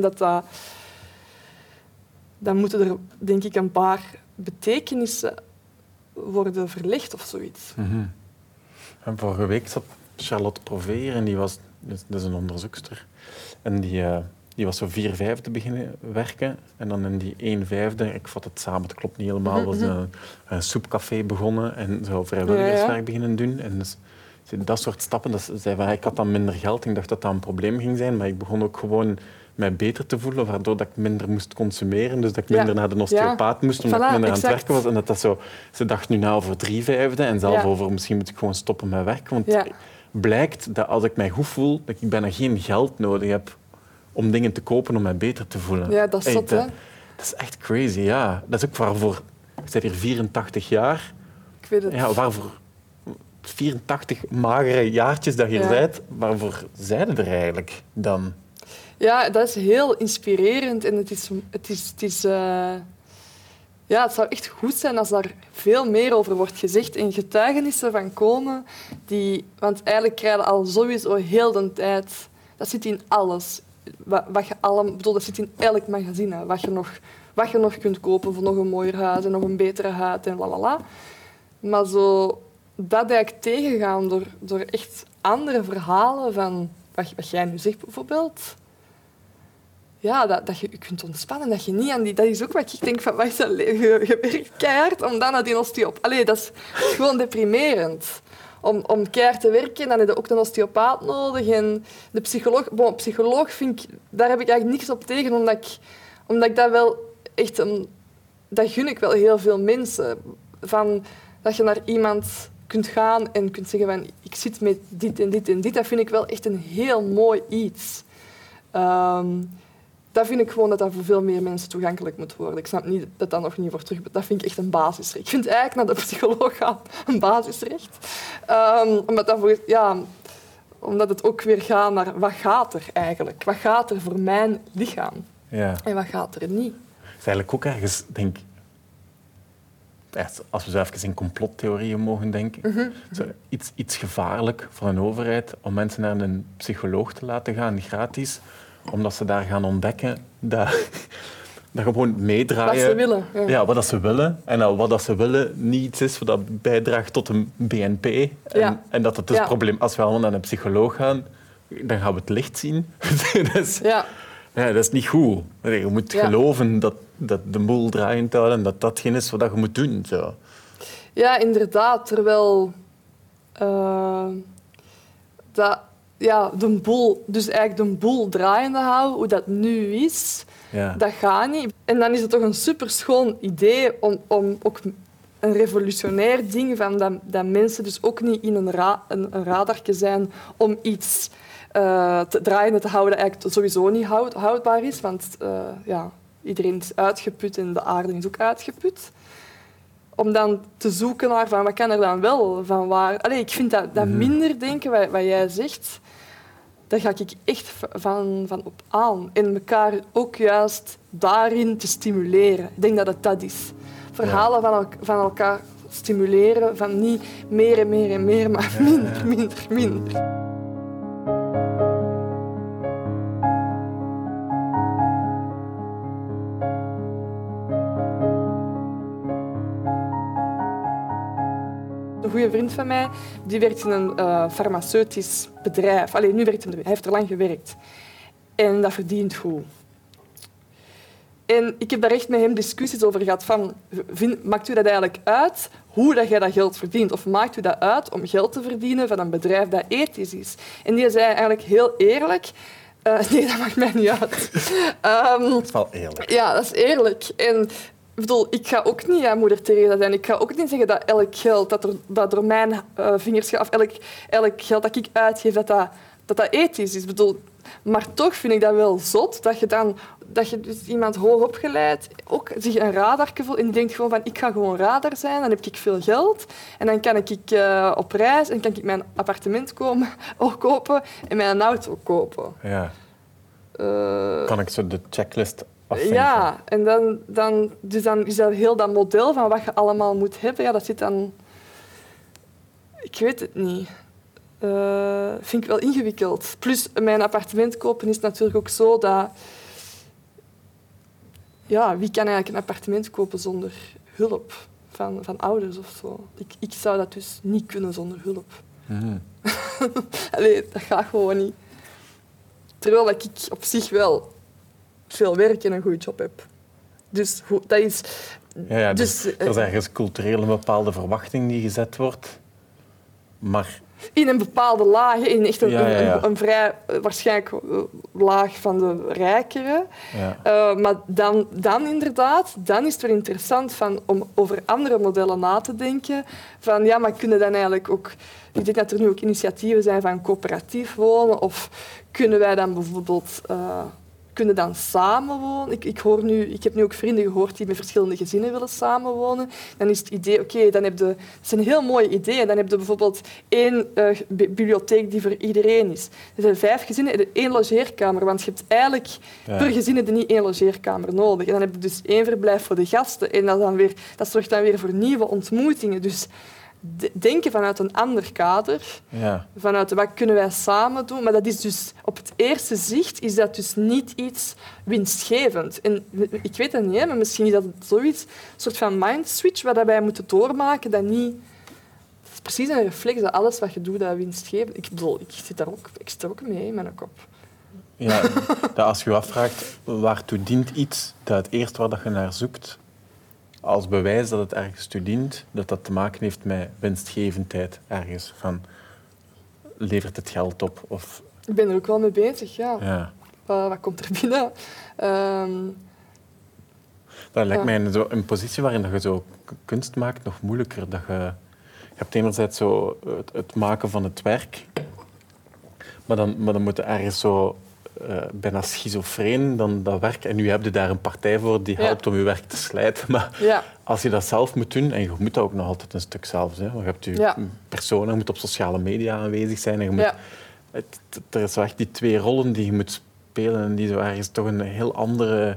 dan moeten er, denk ik, een paar betekenissen worden verlegd of zoiets. Mm-hmm. En vorige week zat Charlotte Provee en dat is een onderzoekster. En die was zo 4/5 beginnen werken. En dan in die 1/5, ik vat het samen, het klopt niet helemaal, was een soepcafé begonnen en zo vrijwilligerswerk beginnen doen. En dus, dat soort stappen, ik had dan minder geld. Ik dacht dat dat een probleem ging zijn, maar ik begon ook gewoon mij beter te voelen, waardoor dat ik minder moest consumeren. Dus dat ik minder naar de osteopaat moest, omdat ik minder aan het werken was. En dat zo, ze dacht nu na over 3/5 en zelf over misschien moet ik gewoon stoppen met werken. Want blijkt dat als ik mij goed voel, dat ik bijna geen geld nodig heb om dingen te kopen om mij beter te voelen. Ja, dat is zot, hè? Dat is echt crazy, ja. Dat is ook waarvoor... Je bent hier 84 jaar. Ik weet het. Ja, waarvoor 84 magere jaartjes dat je hier bent, waarvoor zijn er eigenlijk dan? Ja, dat is heel inspirerend en het zou echt goed zijn als daar veel meer over wordt gezegd en getuigenissen van komen. Want eigenlijk krijgen we al sowieso heel de tijd... Dat zit in alles. Dat zit in elk magazine. Wat je nog kunt kopen voor nog een mooier huis en nog een betere huid en lalala. Maar zo dat eigenlijk tegengaan door echt andere verhalen van... Wat jij nu zegt bijvoorbeeld... Ja, dat je kunt ontspannen, dat je niet aan die... Dat is ook wat ik denk van, wat is dat? Je werkt keihard om dan naar die osteopaat... Dat is gewoon deprimerend. Om keihard te werken, dan heb je ook een osteopaat nodig. En de psycholoog... psycholoog vind ik... Daar heb ik eigenlijk niks op tegen, omdat ik dat wel echt... Dat gun ik wel heel veel mensen. Dat je naar iemand kunt gaan en kunt zeggen van... Ik zit met dit en dit en dit. Dat vind ik wel echt een heel mooi iets. Dat vind ik gewoon dat voor veel meer mensen toegankelijk moet worden. Ik snap niet dat dat nog niet wordt terug... Dat vind ik echt een basisrecht. Ik vind eigenlijk naar de psycholoog gaan een basisrecht. Omdat het ook weer gaat naar wat gaat er eigenlijk? Wat gaat er voor mijn lichaam? Ja. En wat gaat er niet? Het is eigenlijk ook ergens, denk als we zo even in complottheorieën mogen denken, iets gevaarlijk voor een overheid om mensen naar een psycholoog te laten gaan, gratis, omdat ze daar gaan ontdekken dat gewoon meedraaien... Wat ze willen. Ja, wat dat ze willen. En wat dat ze willen niet iets is wat bijdraagt tot een BNP. En dat het dus probleem... Als we allemaal naar een psycholoog gaan, dan gaan we het licht zien. Dat is niet goed. Je moet geloven dat de boel draaiend houdt en dat datgene is wat je moet doen. Zo. Ja, inderdaad. Terwijl... de boel draaiende houden, hoe dat nu is, dat gaat niet. En dan is het toch een superschoon idee om ook een revolutionair ding van dat mensen dus ook niet in een radartje zijn om iets draaiende te houden dat eigenlijk sowieso niet houdbaar is. Want iedereen is uitgeput en de aarde is ook uitgeput. Om dan te zoeken naar van wat kan er dan wel van waar. Ik vind dat minder denken wat jij zegt. Daar ga ik echt van op aan. En elkaar ook juist daarin te stimuleren. Ik denk dat het dat is. Verhalen van elkaar stimuleren. Van niet meer en meer en meer, maar minder. goede vriend van mij, die werkt in een farmaceutisch bedrijf. Allee, nu werkt hij heeft er lang gewerkt. En dat verdient goed. En ik heb daar echt met hem discussies over gehad van, maakt u dat eigenlijk uit hoe dat jij dat geld verdient? Of maakt u dat uit om geld te verdienen van een bedrijf dat ethisch is? En die zei eigenlijk heel eerlijk, nee, dat maakt mij niet uit. Dat is wel eerlijk. Ja, dat is eerlijk. En ik ga ook niet aan moeder Teresa zijn. Ik ga ook niet zeggen dat elk geld dat door mijn vingers gaat, of elk geld dat ik uitgeef, dat ethisch is. Maar toch vind ik dat wel zot dat je dus iemand hoogopgeleid ook zich een radarke voelt en die denkt gewoon van ik ga gewoon radar zijn, dan heb ik veel geld en dan kan ik op reis en kan ik mijn appartement kopen en mijn auto kopen. Ja. Kan ik zo de checklist afvinken? Ja, en dan is dat heel dat model van wat je allemaal moet hebben, ja, dat zit dan... Ik weet het niet. Vind ik wel ingewikkeld. Plus, mijn appartement kopen is natuurlijk ook zo dat... Ja, wie kan eigenlijk een appartement kopen zonder hulp van ouders of zo? Ik zou dat dus niet kunnen zonder hulp. Allee, dat gaat gewoon niet. Terwijl ik op zich wel veel werk en een goede job heb. Dus dat is... Ja, dus er is ergens cultureel een bepaalde verwachting die gezet wordt, maar... In een bepaalde laag, in echt een vrij waarschijnlijk laag van de rijkeren. Ja. Maar dan inderdaad, dan is het wel interessant om over andere modellen na te denken. Van ja, maar kunnen dan eigenlijk ook... Ik denk dat er nu ook initiatieven zijn van coöperatief wonen. Of kunnen wij dan bijvoorbeeld... kunnen dan samenwonen. Ik heb nu ook vrienden gehoord die met verschillende gezinnen willen samenwonen. Dan is het idee, dat zijn heel mooie ideeën. Dan heb je bijvoorbeeld 1 bibliotheek die voor iedereen is. Er zijn 5 gezinnen en 1 logeerkamer, want je hebt eigenlijk per gezin heb je niet 1 logeerkamer nodig. En dan heb je dus 1 verblijf voor de gasten en dat zorgt dan weer voor nieuwe ontmoetingen. Dus denken vanuit een ander kader, vanuit wat kunnen wij samen doen, maar dat is dus op het eerste zicht is dat dus niet iets winstgevend. En ik weet het niet, maar misschien is dat zoiets, een soort van mindswitch waar wij moeten doormaken dat niet... Het is precies een reflex dat alles wat je doet dat winstgevend. Ik zit er ook mee in mijn kop. Ja, dat als je je afvraagt waartoe dient iets, dat het eerste waar dat je naar zoekt, als bewijs dat het ergens toe dient, dat te maken heeft met winstgevendheid ergens. Van, levert het geld op? Of... Ik ben er ook wel mee bezig, ja. Wat komt er binnen? Dat lijkt mij een positie waarin je zo kunst maakt nog moeilijker. Je hebt enerzijds zo het maken van het werk, maar dan moet je ergens zo... bijna schizofreen dan dat werk. En nu heb je daar een partij voor die helpt om je werk te slijten. Maar als je dat zelf moet doen, en je moet dat ook nog altijd een stuk zelf, hè, want je hebt je persoon, je moet op sociale media aanwezig zijn. En je moet, er is zo echt die 2 rollen die je moet spelen en die zo ergens toch een heel ander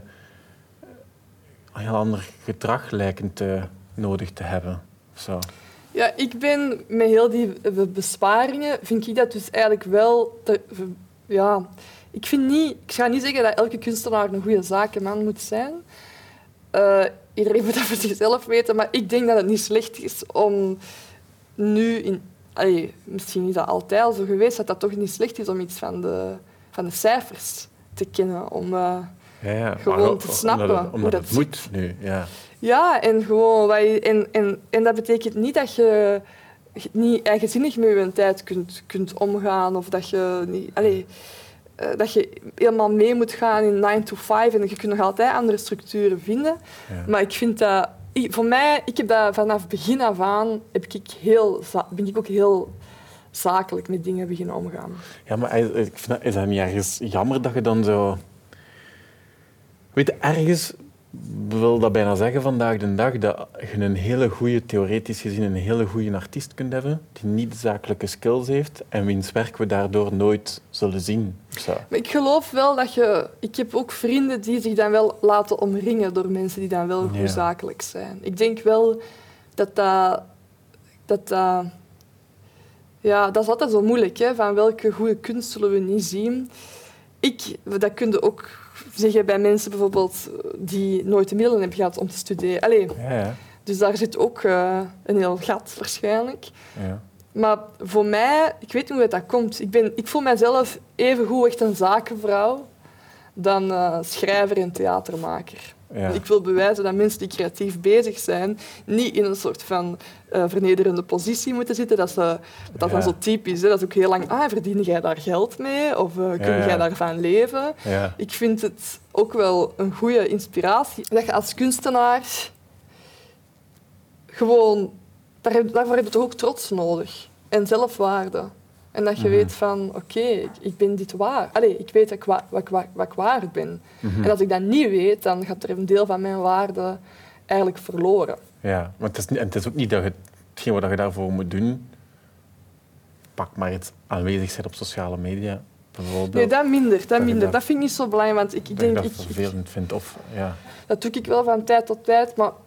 gedrag lijken nodig te hebben. Zo. Ja, ik ben met heel die besparingen, vind ik dat dus eigenlijk wel... Ik ga niet zeggen dat elke kunstenaar een goede zakenman moet zijn. Iedereen moet dat voor zichzelf weten, maar ik denk dat het niet slecht is om nu... misschien is dat altijd al zo geweest, dat dat toch niet slecht is om iets van de cijfers te kennen. Om gewoon te snappen hoe dat moet nu. Ja, en gewoon... En dat betekent niet dat je niet eigenzinnig met je tijd kunt omgaan of dat je niet... dat je helemaal mee moet gaan in 9 to 5 en je kunt nog altijd andere structuren vinden. Ja. Maar ik vind dat... Voor mij, ik heb dat vanaf begin af aan ben ik ook heel zakelijk met dingen beginnen omgaan. Ja, maar is dat niet ergens jammer dat je dan zo... Weet je, ergens wil dat bijna zeggen vandaag de dag dat je een hele goede, theoretisch gezien, een hele goede artiest kunt hebben die niet zakelijke skills heeft en wiens werk we daardoor nooit zullen zien. Zo. Maar ik geloof wel dat je... Ik heb ook vrienden die zich dan wel laten omringen door mensen die dan wel goed zakelijk zijn. Ik denk wel dat is altijd zo moeilijk, hè, van welke goede kunst zullen we niet zien. Dat kun je ook zeggen bij mensen bijvoorbeeld die nooit de middelen hebben gehad om te studeren. Dus daar zit ook een heel gat waarschijnlijk. Ja. Maar voor mij, ik weet niet hoe dat komt. Ik voel mijzelf evengoed echt een zakenvrouw dan schrijver en theatermaker. Ja. Ik wil bewijzen dat mensen die creatief bezig zijn niet in een soort van vernederende positie moeten zitten. Dat dan zo typisch. Hè? Dat is ook heel lang, verdien jij daar geld mee? Of kun jij daarvan leven? Ja. Ik vind het ook wel een goede inspiratie. Dat je als kunstenaar gewoon... Daarvoor heb je toch ook trots nodig. En zelfwaarde. En dat je weet van, oké, ik ben dit waard. Allee, ik weet wat ik waard ben. En als ik dat niet weet, dan gaat er een deel van mijn waarde eigenlijk verloren. Ja, maar het is ook niet dat hetgeen wat je daarvoor moet doen, pak maar iets aanwezig zijn op sociale media, bijvoorbeeld. Nee, dat minder. Dat vind ik niet zo belangrijk, want ik denk... Dat vervelend vind. Of, ja. Dat doe ik wel van tijd tot tijd, maar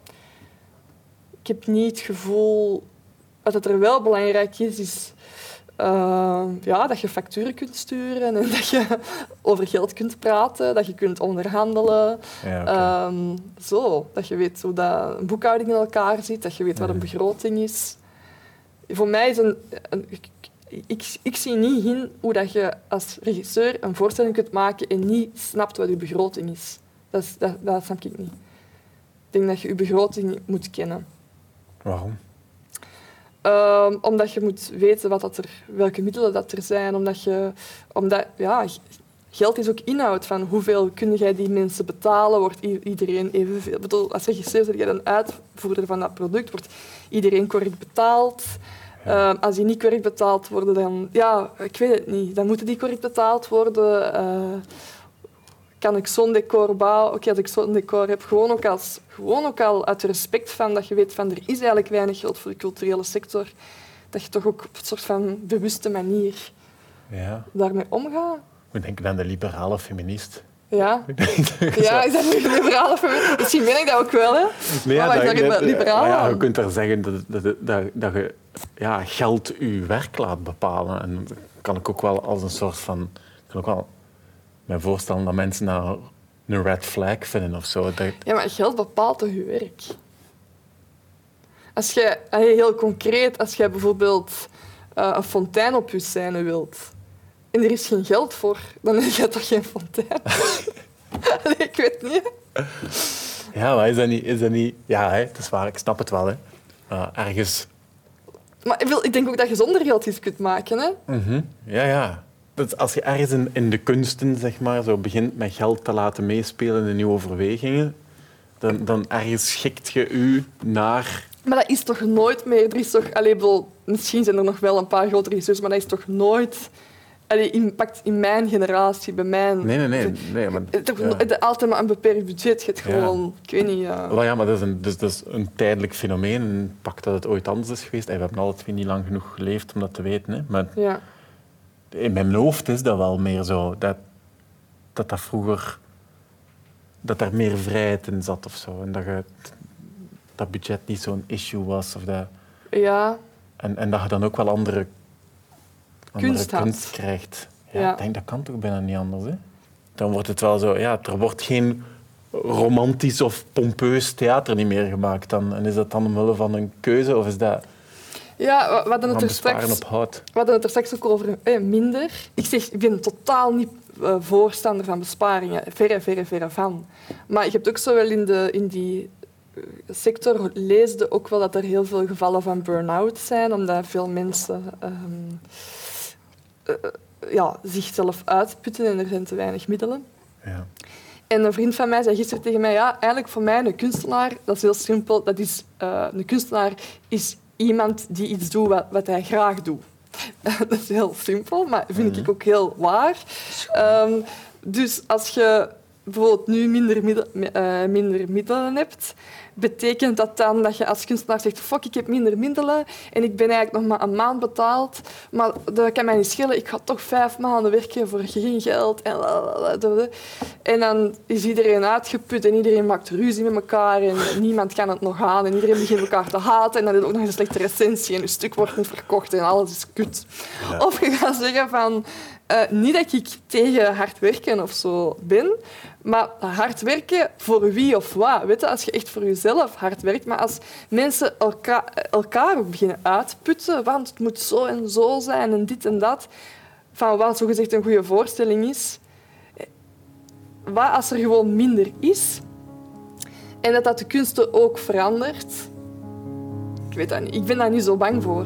ik heb niet het gevoel... Wat het er wel belangrijk is dat je facturen kunt sturen en dat je over geld kunt praten, dat je kunt onderhandelen. Ja, okay. Dat je weet hoe dat een boekhouding in elkaar zit, dat je weet wat een begroting is. Voor mij is ik zie niet in hoe dat je als regisseur een voorstelling kunt maken en niet snapt wat je begroting is. Dat snap ik niet. Ik denk dat je je begroting moet kennen. Waarom? Omdat je moet weten welke middelen dat er zijn. Omdat geld is ook inhoud. Van hoeveel kun jij die mensen betalen? Wordt iedereen evenveel? Ik bedoel, als regisseur ben jij een uitvoerder van dat product. Wordt iedereen correct betaald? Ja. Als die niet correct betaald worden, dan... Ja, ik weet het niet. Dan moeten die correct betaald worden. Kan ik zo'n decor bouwen? Oké, als ik zo'n decor heb, gewoon ook al uit respect van dat je weet van er is eigenlijk weinig geld voor de culturele sector, dat je toch ook op een soort van bewuste manier daarmee omgaat. Ik denk aan de liberale feminist. Ja, is dat nu een liberale feminist? Misschien ben ik dat ook wel, hè? Nee, maar is dat liberaal? Ja, je kunt daar zeggen dat je geld je werk laat bepalen. En dat kan ik ook wel als een soort van... me voorstellen dat mensen dat een red flag vinden of zo. Ja, maar geld bepaalt toch je werk? Als jij, heel concreet, als jij bijvoorbeeld een fontein op je scène wilt en er is geen geld voor, dan heb je toch geen fontein? Ik weet niet. Ja, maar is dat niet... Ja, het is waar, ik snap het wel. Hè. Ergens... Maar ik denk ook dat je zonder geld iets kunt maken. Hè? Ja. Dus als je ergens in de kunsten zeg maar, zo begint met geld te laten meespelen in nieuwe overwegingen, dan ergens schikt je u naar... Maar dat is toch nooit meer... Er is toch, misschien zijn er nog wel een paar grote regisseurs, maar dat is toch nooit... impact in mijn generatie, bij mijn... Nee, maar... Altijd maar een beperkt budget. Je hebt gewoon... Ik weet niet... Ja, maar dat is een tijdelijk fenomeen. Pak dat het ooit anders is geweest. We hebben alle twee niet lang genoeg geleefd om dat te weten. Hè. Maar... Ja. In mijn hoofd is dat wel meer zo. Dat vroeger... Dat daar meer vrijheid in zat of zo. En dat budget niet zo'n issue was. Of dat, en dat je dan ook wel andere kunst krijgt. Ja, ik denk, dat kan toch bijna niet anders. Hè? Dan wordt het wel zo... Ja, er wordt geen romantisch of pompeus theater niet meer gemaakt. En is dat dan omwille van een keuze? Of is dat... Ja, we hadden het er straks ook over minder. Ik ben totaal niet voorstander van besparingen. Verre van. Maar je hebt ook zo wel in die sector leesde ook wel dat er heel veel gevallen van burn-out zijn, omdat veel mensen zichzelf uitputten en er zijn te weinig middelen. Ja. En een vriend van mij zei gisteren tegen mij, eigenlijk voor mij een kunstenaar, dat is heel simpel, een kunstenaar is iemand die iets doet wat hij graag doet. Dat is heel simpel, maar vind ik ook heel waar. Dus als je bijvoorbeeld nu minder middelen hebt, betekent dat dan dat je als kunstenaar zegt fuck, ik heb minder middelen en ik ben eigenlijk nog maar een maand betaald, maar dat kan mij niet schelen, ik ga toch 5 maanden werken voor geen geld. En dan is iedereen uitgeput en iedereen maakt ruzie met elkaar en niemand kan het nog aan en iedereen begint elkaar te haten en dan is ook nog een slechte recensie en je stuk wordt niet verkocht en alles is kut. Ja. Of je gaat zeggen van... niet dat ik tegen hard werken of zo ben, maar hard werken voor wie of wat. Weet je, als je echt voor jezelf zelf hard werkt, maar als mensen elkaar ook beginnen uitputten, want het moet zo en zo zijn en dit en dat, van wat zogezegd een goede voorstelling is, wat als er gewoon minder is en dat de kunsten ook verandert? Ik weet dat niet. Ik ben daar niet zo bang voor.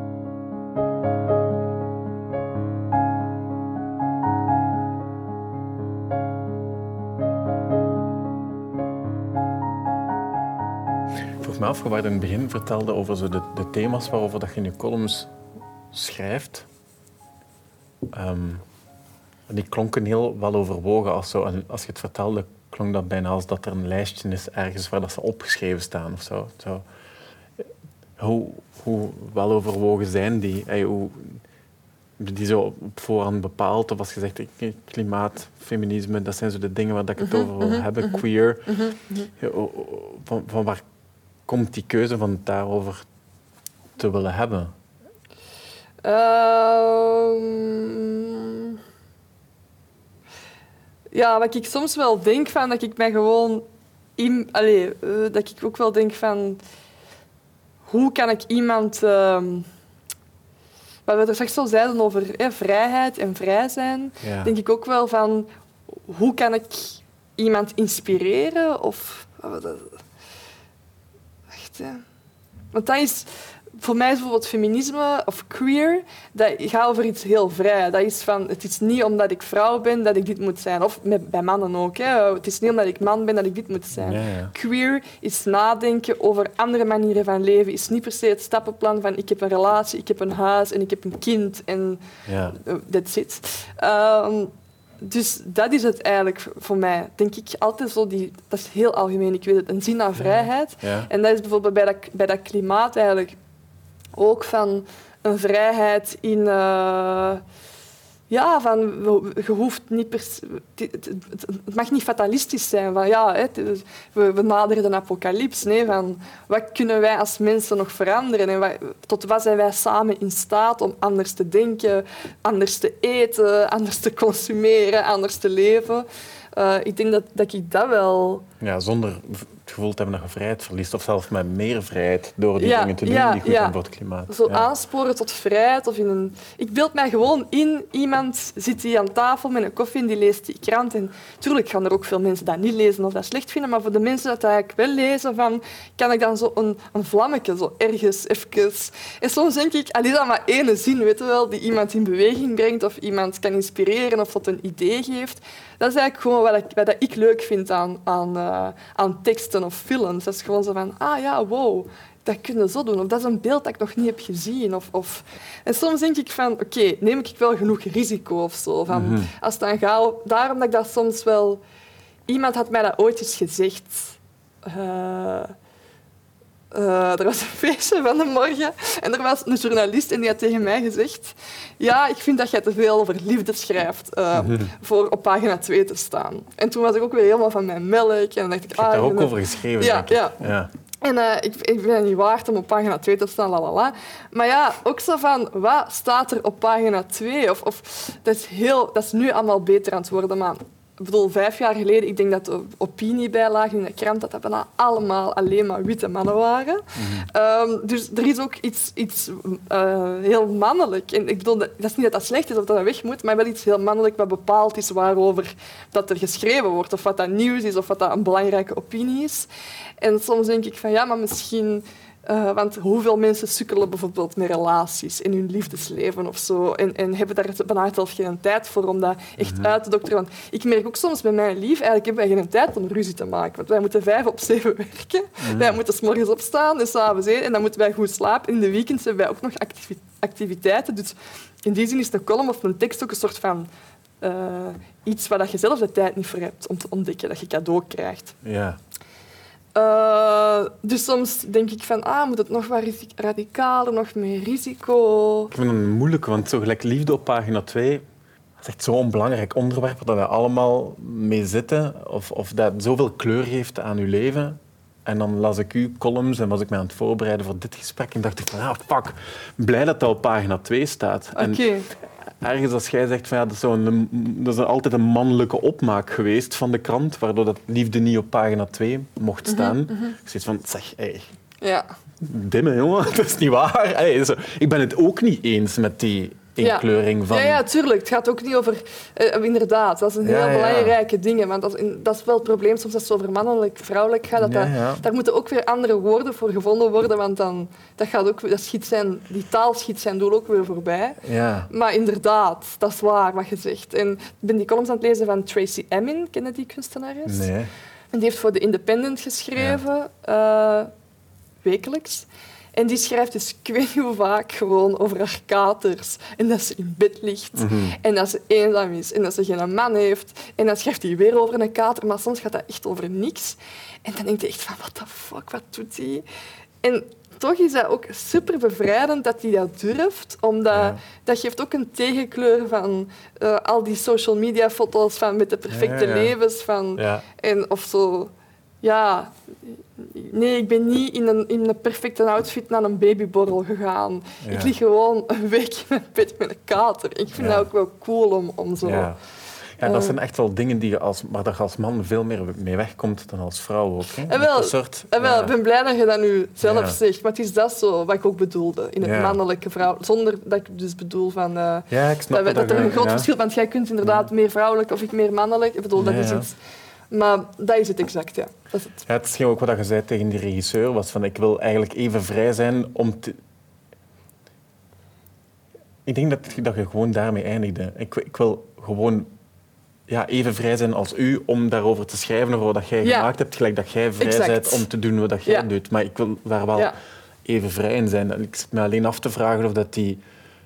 Ik vroeg me af, waar je in het begin vertelde over zo de thema's waarover dat je in je columns schrijft. Die klonken heel wel overwogen. Als je het vertelde, klonk dat bijna als dat er een lijstje is ergens waar dat ze opgeschreven staan. Of zo. Hoe wel overwogen zijn die? Hoe die zo op voorhand bepaald? Of als je zegt klimaat, feminisme, dat zijn zo de dingen waar ik het over wil hebben. Queer. Van waar komt die keuze van het daarover te willen hebben? Ja, wat ik soms wel denk van, dat ik mij gewoon... dat ik ook wel denk van... Hoe kan ik iemand... wat we er straks al zeiden over vrijheid en vrij zijn, denk ik ook wel van... Hoe kan ik iemand inspireren? Of... Wacht, hè. Want dat is... Voor mij is bijvoorbeeld feminisme of queer, dat gaat over iets heel vrij. Dat is van, het is niet omdat ik vrouw ben dat ik dit moet zijn. Of bij mannen ook. Hè. Het is niet omdat ik man ben dat ik dit moet zijn. Ja. Queer is nadenken over andere manieren van leven. Is niet per se het stappenplan van ik heb een relatie, ik heb een huis en ik heb een kind. En that's it. Dus dat is het eigenlijk voor mij. Denk ik altijd zo, dat is heel algemeen, ik weet het, een zin aan vrijheid. Ja. En dat is bijvoorbeeld bij dat klimaat eigenlijk ook van een vrijheid in... van, je hoeft niet het mag niet fatalistisch zijn. Van, we naderen de apocalyps. Nee, van, wat kunnen wij als mensen nog veranderen? En tot wat zijn wij samen in staat om anders te denken, anders te eten, anders te consumeren, anders te leven? Ik denk dat ik dat wel... Ja, zonder het gevoel te hebben dat je vrijheid verliest, of zelfs met meer vrijheid door die dingen te doen die goed zijn voor het klimaat. Zo aansporen tot vrijheid. Ik beeld mij gewoon in, iemand zit hier aan tafel met een koffie en die leest die krant. En natuurlijk gaan er ook veel mensen dat niet lezen of dat slecht vinden, maar voor de mensen dat eigenlijk wel lezen, kan ik dan zo een vlammetje, zo ergens, even... En soms denk ik, al is dat maar één zin, weet je wel, die iemand in beweging brengt of iemand kan inspireren of tot een idee geeft. Dat is eigenlijk gewoon wat ik leuk vind aan teksten of films. Dat is gewoon zo van, wow, dat kun je zo doen. Of dat is een beeld dat ik nog niet heb gezien. En soms denk ik van, oké, neem ik wel genoeg risico of zo. Als het dan gaat, daarom dat ik dat soms wel... Iemand had mij dat ooit eens gezegd. Er was een feestje van de morgen en er was een journalist en die had tegen mij gezegd: ja, ik vind dat jij te veel over liefde schrijft voor op pagina 2 te staan. En toen was ik ook weer helemaal van mijn melk. En dan dacht ik, je hebt daar ook over geschreven, denk ik. Ja. En ik ben het niet waard om op pagina 2 te staan, lalala. Maar ja, ook zo van, wat staat er op pagina 2? Dat is nu allemaal beter aan het worden, maar... Ik bedoel, 5 jaar geleden, ik denk dat de opiniebijlagen in de krant dat bijna allemaal alleen maar witte mannen waren. Dus er is ook iets heel mannelijk. En ik bedoel, dat is niet dat dat slecht is of dat dat weg moet, maar wel iets heel mannelijk wat bepaald is waarover dat er geschreven wordt. Of wat dat nieuws is, of wat dat een belangrijke opinie is. En soms denk ik van, ja, maar misschien... want hoeveel mensen sukkelen bijvoorbeeld met relaties in hun liefdesleven of zo en hebben daar bijna zelf geen tijd voor om dat echt uit te dokteren. Want ik merk ook soms bij mijn lief, eigenlijk hebben wij geen tijd om ruzie te maken. Want wij moeten 5 op 7 werken. Wij moeten 's morgens opstaan en 's avonds eten en dan moeten wij goed slapen. In de weekends hebben wij ook nog activiteiten. Dus in die zin is een column of een tekst ook een soort van iets waar je zelf de tijd niet voor hebt om te ontdekken, dat je cadeau krijgt. Ja. Dus soms denk ik van, moet het nog wat radicaler, nog meer risico? Ik vind het moeilijk, want zo gelijk liefde op pagina 2, dat is echt zo'n belangrijk onderwerp dat we allemaal mee zitten, of dat zoveel kleur geeft aan uw leven. En dan las ik uw columns en was ik me aan het voorbereiden voor dit gesprek en dacht ik van, fuck, blij dat dat op pagina 2 staat. Okay. ergens als jij zegt van dat is altijd een mannelijke opmaak geweest van de krant, waardoor dat liefde niet op pagina 2 mocht staan. Ik zeg van, Ja. dimme jongen, dat is niet waar. Ik ben het ook niet eens met die inkleuring van... Ja, tuurlijk. Het gaat ook niet over... inderdaad, dat is een heel belangrijke ding. Want dat is wel het probleem soms als het over mannelijk, vrouwelijk gaat. Daar moeten ook weer andere woorden voor gevonden worden, want dan, die taal schiet zijn doel ook weer voorbij. Ja. Maar inderdaad, dat is waar wat je zegt. En ik ben die columns aan het lezen van Tracy Emin. Ken je die kunstenares? Nee. En die heeft voor The Independent geschreven, wekelijks. En die schrijft dus ik weet niet hoe vaak gewoon over haar katers. En dat ze in bed ligt. En dat ze eenzaam is. En dat ze geen man heeft. En dan schrijft hij weer over een kater. Maar soms gaat dat echt over niks. En dan denk je echt van, what the fuck, wat doet hij? En toch is dat ook super bevrijdend dat hij dat durft. Omdat dat geeft ook een tegenkleur van al die social media foto's van met de perfecte levens. Van, en of zo... Ja, nee, ik ben niet in een perfecte outfit naar een babyborrel gegaan. Ja. Ik lig gewoon een week in mijn bed met een kater. Ik vind dat ook wel cool om zo... Ja. Ja, dat zijn echt wel dingen waar je als man veel meer mee wegkomt dan als vrouw ook. Hè? Ik ben blij dat je dat nu zelf zegt. Maar het is dat zo wat ik ook bedoelde in het mannelijke vrouw. Zonder dat ik dus bedoel van... ik snap dat er een groot verschil is. Want jij kunt inderdaad meer vrouwelijk of ik meer mannelijk. Ik bedoel, dat is iets... Maar dat is het exact, ja. Dat is het. Ja, het is ook wat je zei tegen die regisseur, was van ik wil eigenlijk even vrij zijn om te... Ik denk dat je gewoon daarmee eindigde. Ik wil gewoon even vrij zijn als u om daarover te schrijven over wat jij gemaakt hebt, gelijk dat jij vrij bent om te doen wat jij doet. Maar ik wil daar wel even vrij in zijn. Ik zit me alleen af te vragen of dat je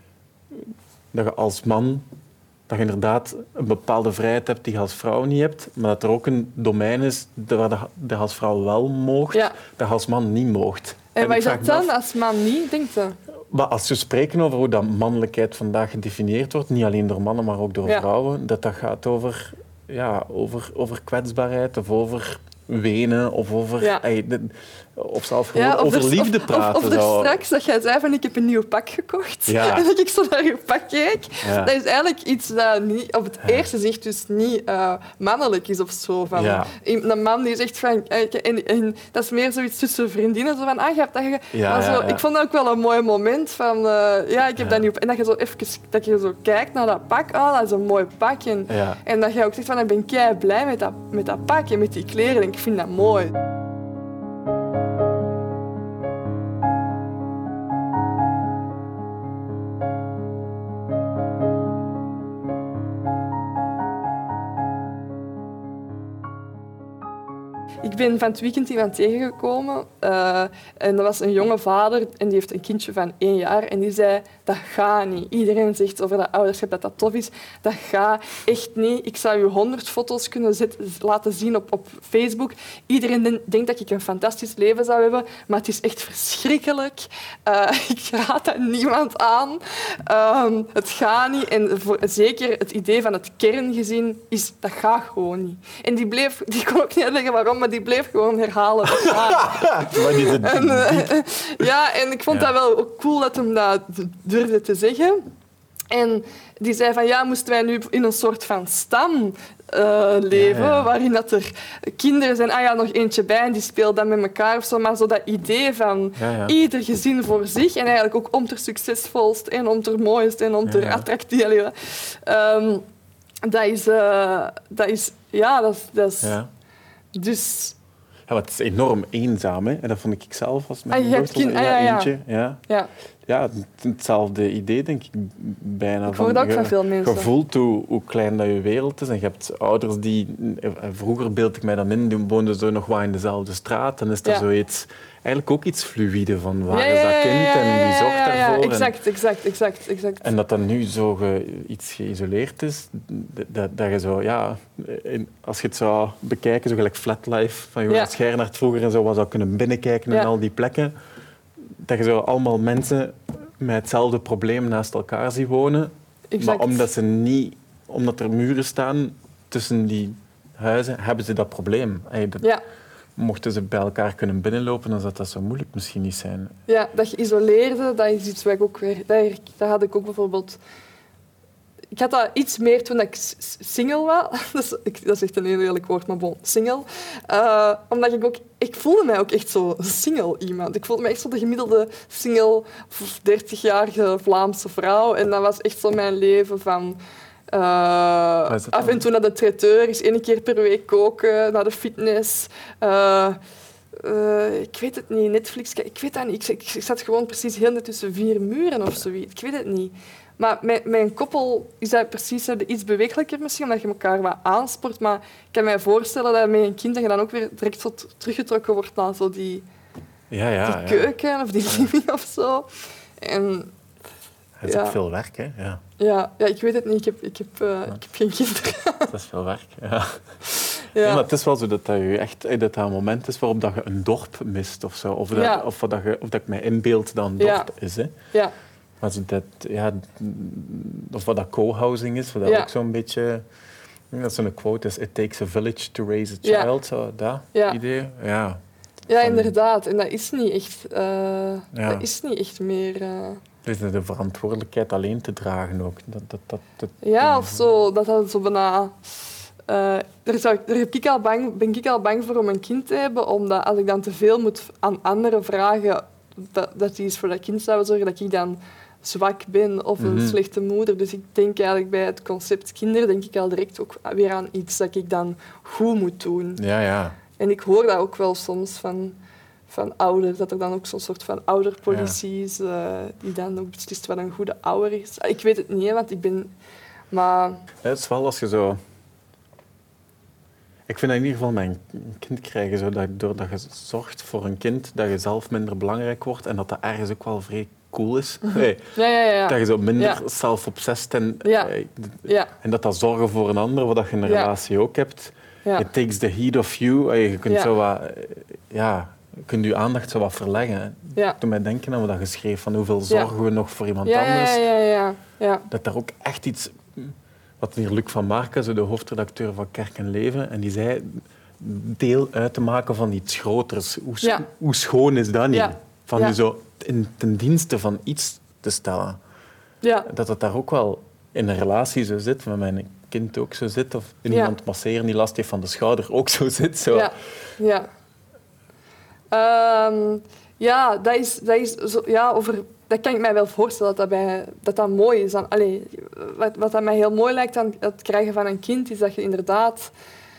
als man... dat je inderdaad een bepaalde vrijheid hebt die je als vrouw niet hebt, maar dat er ook een domein is waar je als vrouw wel moogt, dat je als man niet moogt. En wat is dat dan als man niet, denk je? Maar als we spreken over hoe dat mannelijkheid vandaag gedefinieerd wordt, niet alleen door mannen, maar ook door vrouwen, dat gaat over kwetsbaarheid of over wenen of over... Of zelfs gewoon over liefde praten. Of er straks dat jij zei van ik heb een nieuw pak gekocht. Ja. En dat ik zo naar je pak keek. Ja. Dat is eigenlijk iets dat niet, op het eerste zicht dus niet mannelijk is of zo. Van een man die zegt van... En dat is meer zoiets tussen vriendinnen. Zo van, je hebt dat... Maar zo, ik vond dat ook wel een mooi moment van... ik heb dat nieuw... En dat je zo even dat je zo kijkt naar dat pak. Oh, dat is een mooi pak. En dat je ook zegt van ik ben kei blij met dat pak en met die kleren. En ik vind dat mooi. Ik ben van het weekend iemand tegengekomen en dat was een jonge vader en die heeft een kindje van 1 jaar en die zei, dat gaat niet. Iedereen zegt over dat ouderschap dat tof is. Dat gaat echt niet. Ik zou je 100 foto's kunnen laten zien op Facebook. Iedereen denkt dat ik een fantastisch leven zou hebben, maar het is echt verschrikkelijk. Ik raad dat niemand aan. Het gaat niet. En zeker het idee van het kerngezin is, dat gaat gewoon niet. En die kon ook niet uitleggen waarom, maar die bleef gewoon herhalen. En ik vond dat wel ook cool dat hem dat durfde te zeggen. En die zei van, moesten wij nu in een soort van stam leven, waarin dat er kinderen zijn, nog eentje bij en die speelt dan met elkaar of zo, maar zo dat idee van ieder gezin voor zich en eigenlijk ook om te succesvolst en om te mooist en om te attractief. Dus... Ja, het is enorm eenzaam, hè? En dat vond ik zelf als mijn eentje. Ja, hetzelfde idee, denk ik, bijna. Ik hoor dat ook van veel mensen. Je voelt hoe klein dat je wereld is. En je hebt ouders die... Vroeger beeld ik mij dan in, die woonden zo nog wat in dezelfde straat. Dan is dat zoiets... Eigenlijk ook iets fluïde van waar is dat kind en wie zorgt daarvoor. Exact. En dat dan nu zo iets geïsoleerd is, dat je zo... als je het zou bekijken, zo gelijk Flatlife, van Jonas Geirnaert vroeger en zo, wat zou kunnen binnenkijken in al die plekken, dat je zo allemaal mensen met hetzelfde probleem naast elkaar ziet wonen. Exact. Maar omdat er muren staan tussen die huizen, hebben ze dat probleem. Mochten ze bij elkaar kunnen binnenlopen, dan zou dat zo moeilijk misschien niet zijn. Ja, dat geïsoleerde, dat is iets waar ik ook weer... Daar had ik ook bijvoorbeeld... Ik had dat iets meer toen ik single was. Dat is echt een heel lelijk woord, maar bon, single. Omdat ik voelde mij ook echt zo single iemand. Ik voelde me echt zo de gemiddelde single 30-jarige Vlaamse vrouw. En dat was echt zo mijn leven van... af en toe naar de traiteur, eens 1 keer per week koken, naar de fitness. Ik weet het niet, Netflix, ik weet dat niet. Ik zat gewoon precies heel net tussen 4 muren of zoiets. Ik weet het niet. Maar mijn koppel is dat precies iets bewegelijker misschien, omdat je elkaar wat aansport. Maar ik kan mij voorstellen dat met een kind dat je dan ook weer direct zo teruggetrokken wordt naar zo die keuken of die living of zo. En, het is ook veel werk, hè? Ja. Ja, ik weet het niet. Ik heb geen kinderen. Dat is veel werk, ja. Ja. Nee, maar het is wel zo dat je echt dat een moment is waarop dat je een dorp mist of zo. Of dat ik mij inbeeld dat een dorp is. Hè. Ja. Maar zo of wat dat co-housing is, wat dat ook zo'n beetje... Dat is zo'n quote, is it takes a village to raise a child. Zo, dat idee. Ja. Ja, inderdaad. En dat is niet echt, dat is niet echt meer... Dus de verantwoordelijkheid alleen te dragen ook. Of zo. Dat zo bijna... Daar ben ik al bang voor om een kind te hebben, omdat als ik dan te veel moet aan anderen vragen dat die eens voor dat kind zouden zorgen, dat ik dan zwak ben of een slechte moeder. Dus ik denk eigenlijk bij het concept kinderen denk ik al direct ook weer aan iets dat ik dan goed moet doen. Ja. En ik hoor dat ook wel soms van ouders, dat er dan ook zo'n soort van ouderpolitie is, die dan ook beslist wat een goede ouder is. Ik weet het niet, want ik ben... Maar... Het is wel als je zo... Ik vind dat in ieder geval mijn kind krijgen, zo, doordat je zorgt voor een kind, dat je zelf minder belangrijk wordt en dat ergens ook wel vrij cool is. Nee, dat je zo minder zelfobsessed en dat zorgen voor een ander, wat je in een relatie ook hebt. It takes the heat of you. Je kunt zo wat... je kunt je aandacht zo wat verleggen. Toen mij denken aan wat je schreef, van hoeveel zorgen we nog voor iemand anders. Dat daar ook echt iets... Wat hier Luc van Marken, de hoofdredacteur van Kerk en Leven, en die zei deel uit te maken van iets groters. Hoe schoon is dat niet? Van je zo ten dienste van iets te stellen. Dat het daar ook wel in een relatie zo zit, met mijn kind ook zo zit, of iemand masseren die last heeft van de schouder ook zo zit. Zo. Dat is zo, dat kan ik mij wel voorstellen dat mooi is. Wat dat mij heel mooi lijkt aan het krijgen van een kind, is dat je inderdaad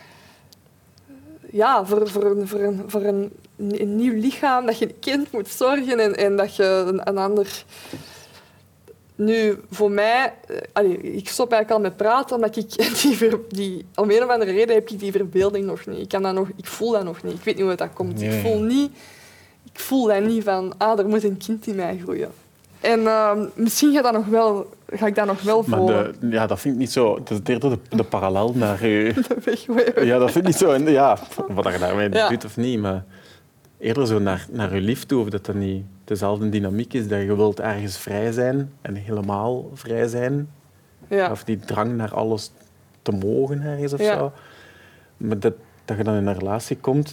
voor een nieuw lichaam, dat je een kind moet zorgen en dat je een ander... Nu, voor mij... ik stop eigenlijk al met praten, omdat ik om een of andere reden heb ik die verbeelding nog niet. Ik voel dat nog niet. Ik weet niet hoe dat komt. Nee. Ik voel dat niet van, er moet een kind in mij groeien. En misschien ga ik dat nog wel voor. Maar dat vind ik niet zo... Het is eerder de parallel naar je... Ja, dat vind ik niet zo... Ja, wat je daarmee doet of niet, maar eerder zo naar je lief toe, of dat niet dezelfde dynamiek is, dat je wilt ergens vrij zijn en helemaal vrij zijn. Of die drang naar alles te mogen ergens of zo. Maar dat je dan in een relatie komt,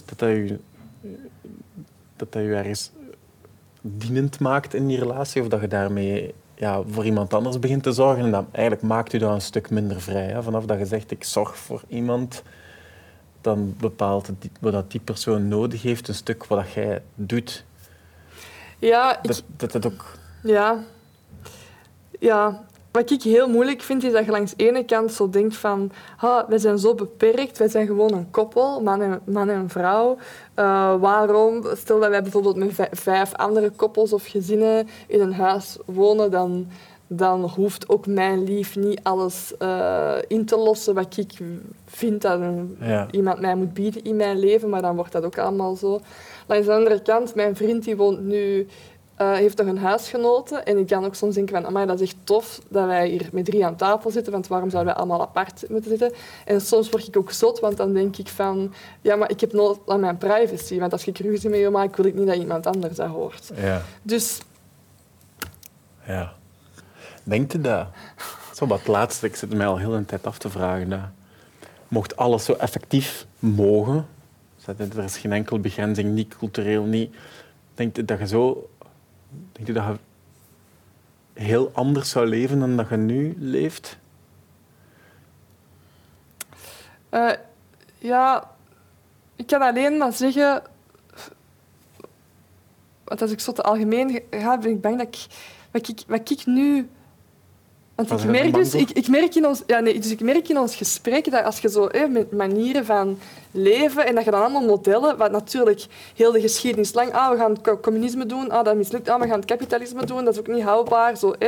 dat je ergens dienend maakt in die relatie, of dat je daarmee voor iemand anders begint te zorgen. En dan eigenlijk maakt u dat een stuk minder vrij. Hè? Vanaf dat je zegt, ik zorg voor iemand, dan bepaalt het wat die persoon nodig heeft, een stuk wat jij doet. Dat ook... Ja. Wat ik heel moeilijk vind, is dat je langs de ene kant zo denkt van... wij zijn zo beperkt, wij zijn gewoon een koppel, man en vrouw. Waarom? Stel dat wij bijvoorbeeld met 5 andere koppels of gezinnen in een huis wonen, dan hoeft ook mijn lief niet alles in te lossen wat ik vind dat iemand mij moet bieden in mijn leven, maar dan wordt dat ook allemaal zo. Langs de andere kant, mijn vriend die woont nu... heeft nog een huisgenote en ik kan ook soms denken van, amai, dat is echt tof dat wij hier met 3 aan tafel zitten, want waarom zouden wij allemaal apart moeten zitten? En soms word ik ook zot, want dan denk ik van, maar ik heb nood aan mijn privacy, want als ik ruzie met je maak, wil ik niet dat iemand anders dat hoort. Ja. Dus... Ja. Denkt u dat? Zo wat laatste, ik zit mij al heel een tijd af te vragen. Dat mocht alles zo effectief mogen, er is geen enkele begrenzing, niet cultureel, niet... Denkt u dat je heel anders zou leven dan dat je nu leeft? Ja, ik kan alleen maar zeggen... Want als ik zo te algemeen ga, ben ik bang dat wat ik nu... Want ik merk dus... Ik merk in ons, dus ik merk in ons gesprek dat als je zo met manieren van leven en dat je dan allemaal modellen, wat natuurlijk heel de geschiedenis lang... we gaan het communisme doen, dat mislukt, we gaan het kapitalisme doen, dat is ook niet houdbaar. Zo,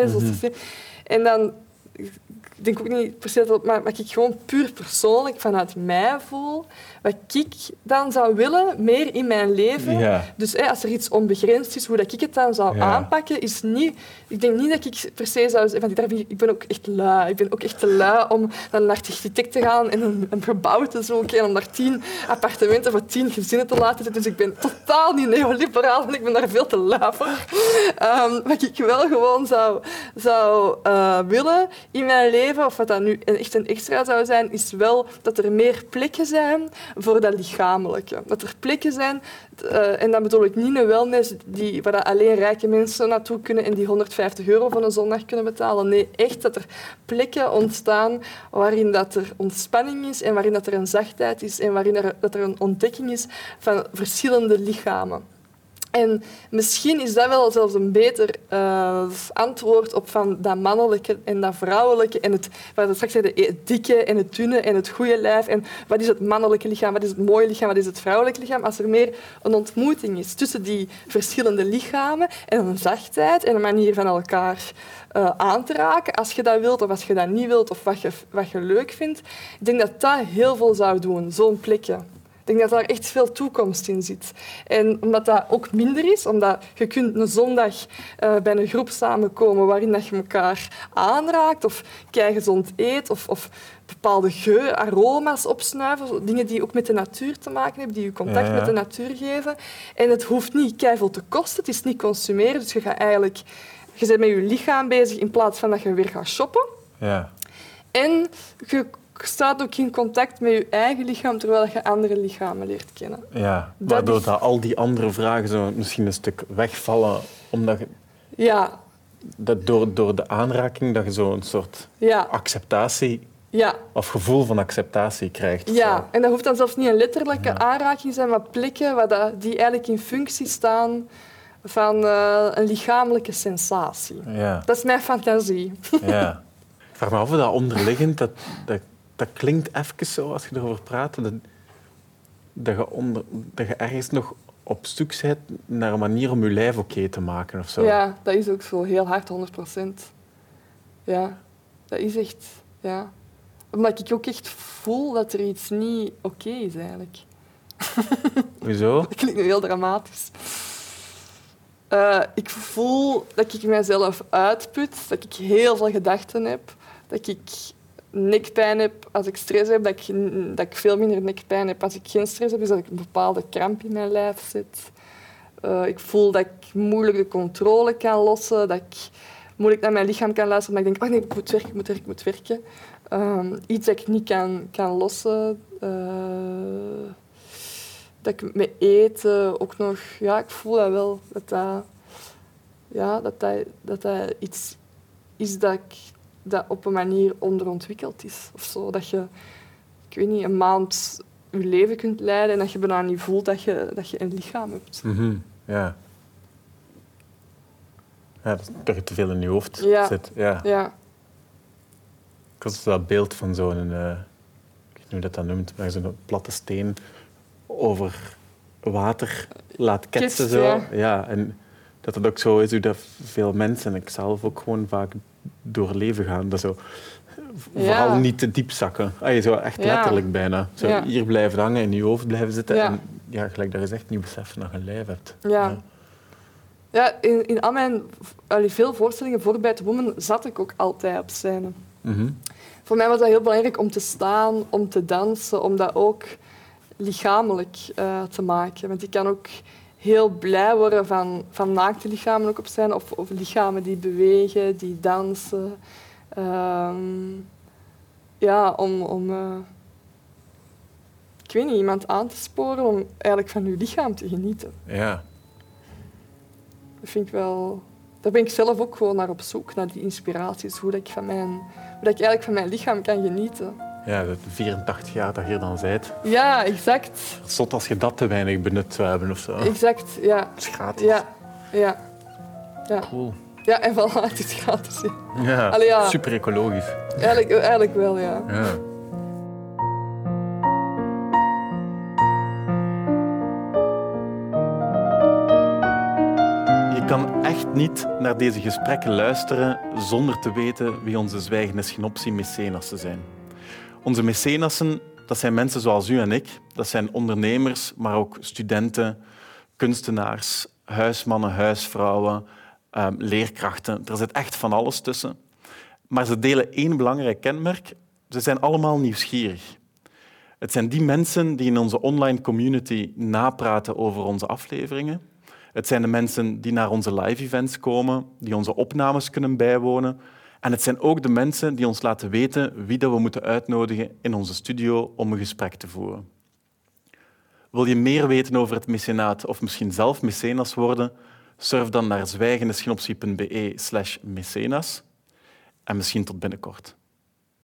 en dan... Ik denk ook niet per se dat, maar wat ik gewoon puur persoonlijk vanuit mij voel, wat ik dan zou willen, meer in mijn leven. Ja. Dus als er iets onbegrensd is, hoe dat ik het dan zou aanpakken, is niet... Ik denk niet dat ik per se zou zeggen... Ik ben ook echt lui. Ik ben ook echt te lui om naar een architect te gaan en een gebouw te zoeken en om daar 10 appartementen voor 10 gezinnen te laten zitten. Dus ik ben totaal niet neoliberaal en ik ben daar veel te lui voor. Wat ik wel gewoon zou willen in mijn leven, of wat dat nu echt een extra zou zijn, is wel dat er meer plekken zijn voor dat lichamelijke. Dat er plekken zijn, en dan bedoel ik niet een wellness waar dat alleen rijke mensen naartoe kunnen en die €150 voor een zondag kunnen betalen. Nee, echt dat er plekken ontstaan waarin dat er ontspanning is en waarin dat er een zachtheid is en waarin dat er een ontdekking is van verschillende lichamen. En misschien is dat wel zelfs een beter antwoord op van dat mannelijke en dat vrouwelijke en wat we straks zeiden, het dikke en het dunne en het goede lijf. En wat is het mannelijke lichaam, wat is het mooie lichaam, wat is het vrouwelijke lichaam? Als er meer een ontmoeting is tussen die verschillende lichamen en een zachtheid en een manier van elkaar aan te raken, als je dat wilt of als je dat niet wilt of wat je leuk vindt. Ik denk dat dat heel veel zou doen, zo'n plekje. Ik denk dat daar echt veel toekomst in zit. En omdat dat ook minder is, omdat je kunt een zondag bij een groep samenkomen waarin dat je elkaar aanraakt of keigezond eet of bepaalde geur, aroma's opsnuiven, dingen die ook met de natuur te maken hebben, die je contact met de natuur geven. En het hoeft niet keiveel te kosten, het is niet consumeren, dus je bent met je lichaam bezig in plaats van dat je weer gaat shoppen. Ja. En je staat ook in contact met je eigen lichaam terwijl je andere lichamen leert kennen. Ja, waardoor dat al die andere vragen zo misschien een stuk wegvallen, omdat je... Ja. Dat door de aanraking dat je zo een soort acceptatie of gevoel van acceptatie krijgt. Ja, zo. En dat hoeft dan zelfs niet een letterlijke aanraking te zijn, maar plekken die eigenlijk in functie staan van een lichamelijke sensatie. Ja. Dat is mijn fantasie. Ja. Ik vraag me af of dat onderliggend... Dat klinkt even zo, als je erover praat, dat je ergens nog op zoek bent naar een manier om je lijf oké te maken of zo. Ja, dat is ook zo. Heel hard, 100%. Ja, dat is echt... Ja. Omdat ik ook echt voel dat er iets niet oké is, eigenlijk. Hoezo? Dat klinkt nu heel dramatisch. Ik voel dat ik mezelf uitput, dat ik heel veel gedachten heb, dat ik nekpijn heb als ik stress heb, dat ik veel minder nekpijn heb als ik geen stress heb, dus dat ik een bepaalde kramp in mijn lijf zit. Ik voel dat ik moeilijk de controle kan lossen, dat ik moeilijk naar mijn lichaam kan luisteren, maar ik denk, ik moet werken. Iets dat ik niet kan lossen. Dat ik met eten ook nog... Ja, ik voel dat wel, dat iets is dat op een manier onderontwikkeld is. Of zo. Dat je, ik weet niet, een maand je leven kunt leiden en dat je bijna niet voelt dat je een lichaam hebt. Mm-hmm. Ja. Ja, dat je te veel in je hoofd zit. Ja. Ja. Ik had dat beeld van zo'n... ik weet niet hoe dat noemt, maar zo'n platte steen over water laat ketsen. Zo. Ja, en dat het ook zo is hoe dat veel mensen, en ik zelf ook gewoon vaak doorleven gaan, dat zo vooral niet te diep zakken. Zo echt letterlijk bijna. Zo hier blijven hangen, in je hoofd blijven zitten en gelijk dat je zegt, niet beseffen dat je een lijf hebt. Ja, in al mijn veel voorstellingen voor Bad Woman zat ik ook altijd op scène. Mm-hmm. Voor mij was dat heel belangrijk om te staan, om te dansen, om dat ook lichamelijk te maken. Want ik kan ook heel blij worden van naakte lichamen ook op scène, of lichamen die bewegen, die dansen. Om ik weet niet, iemand aan te sporen om eigenlijk van je lichaam te genieten. Ja. Dat vind ik wel... Daar ben ik zelf ook gewoon naar op zoek, naar die inspiraties. Hoe dat ik eigenlijk van mijn lichaam kan genieten. Ja, de 84 jaar dat je hier dan bent. Ja, exact. Zot als je dat te weinig benut zou hebben of zo. Exact, ja. Het is gratis. Ja. Cool. Ja, en voilà, het is gratis. Ja. Ja, Allee, ja. super ecologisch. Eigenlijk wel, ja. Ja. Je kan echt niet naar deze gesprekken luisteren zonder te weten wie onze zwijgende Schinopsi-mecenassen zijn. Onze mecenassen, dat zijn mensen zoals u en ik. Dat zijn ondernemers, maar ook studenten, kunstenaars, huismannen, huisvrouwen, leerkrachten. Er zit echt van alles tussen. Maar ze delen één belangrijk kenmerk. Ze zijn allemaal nieuwsgierig. Het zijn die mensen die in onze online community napraten over onze afleveringen. Het zijn de mensen die naar onze live-events komen, die onze opnames kunnen bijwonen. En het zijn ook de mensen die ons laten weten wie dat we moeten uitnodigen in onze studio om een gesprek te voeren. Wil je meer weten over het mecenaat of misschien zelf mecenas worden? Surf dan naar zwijgendeschinopsie.be/mecenas. En misschien tot binnenkort.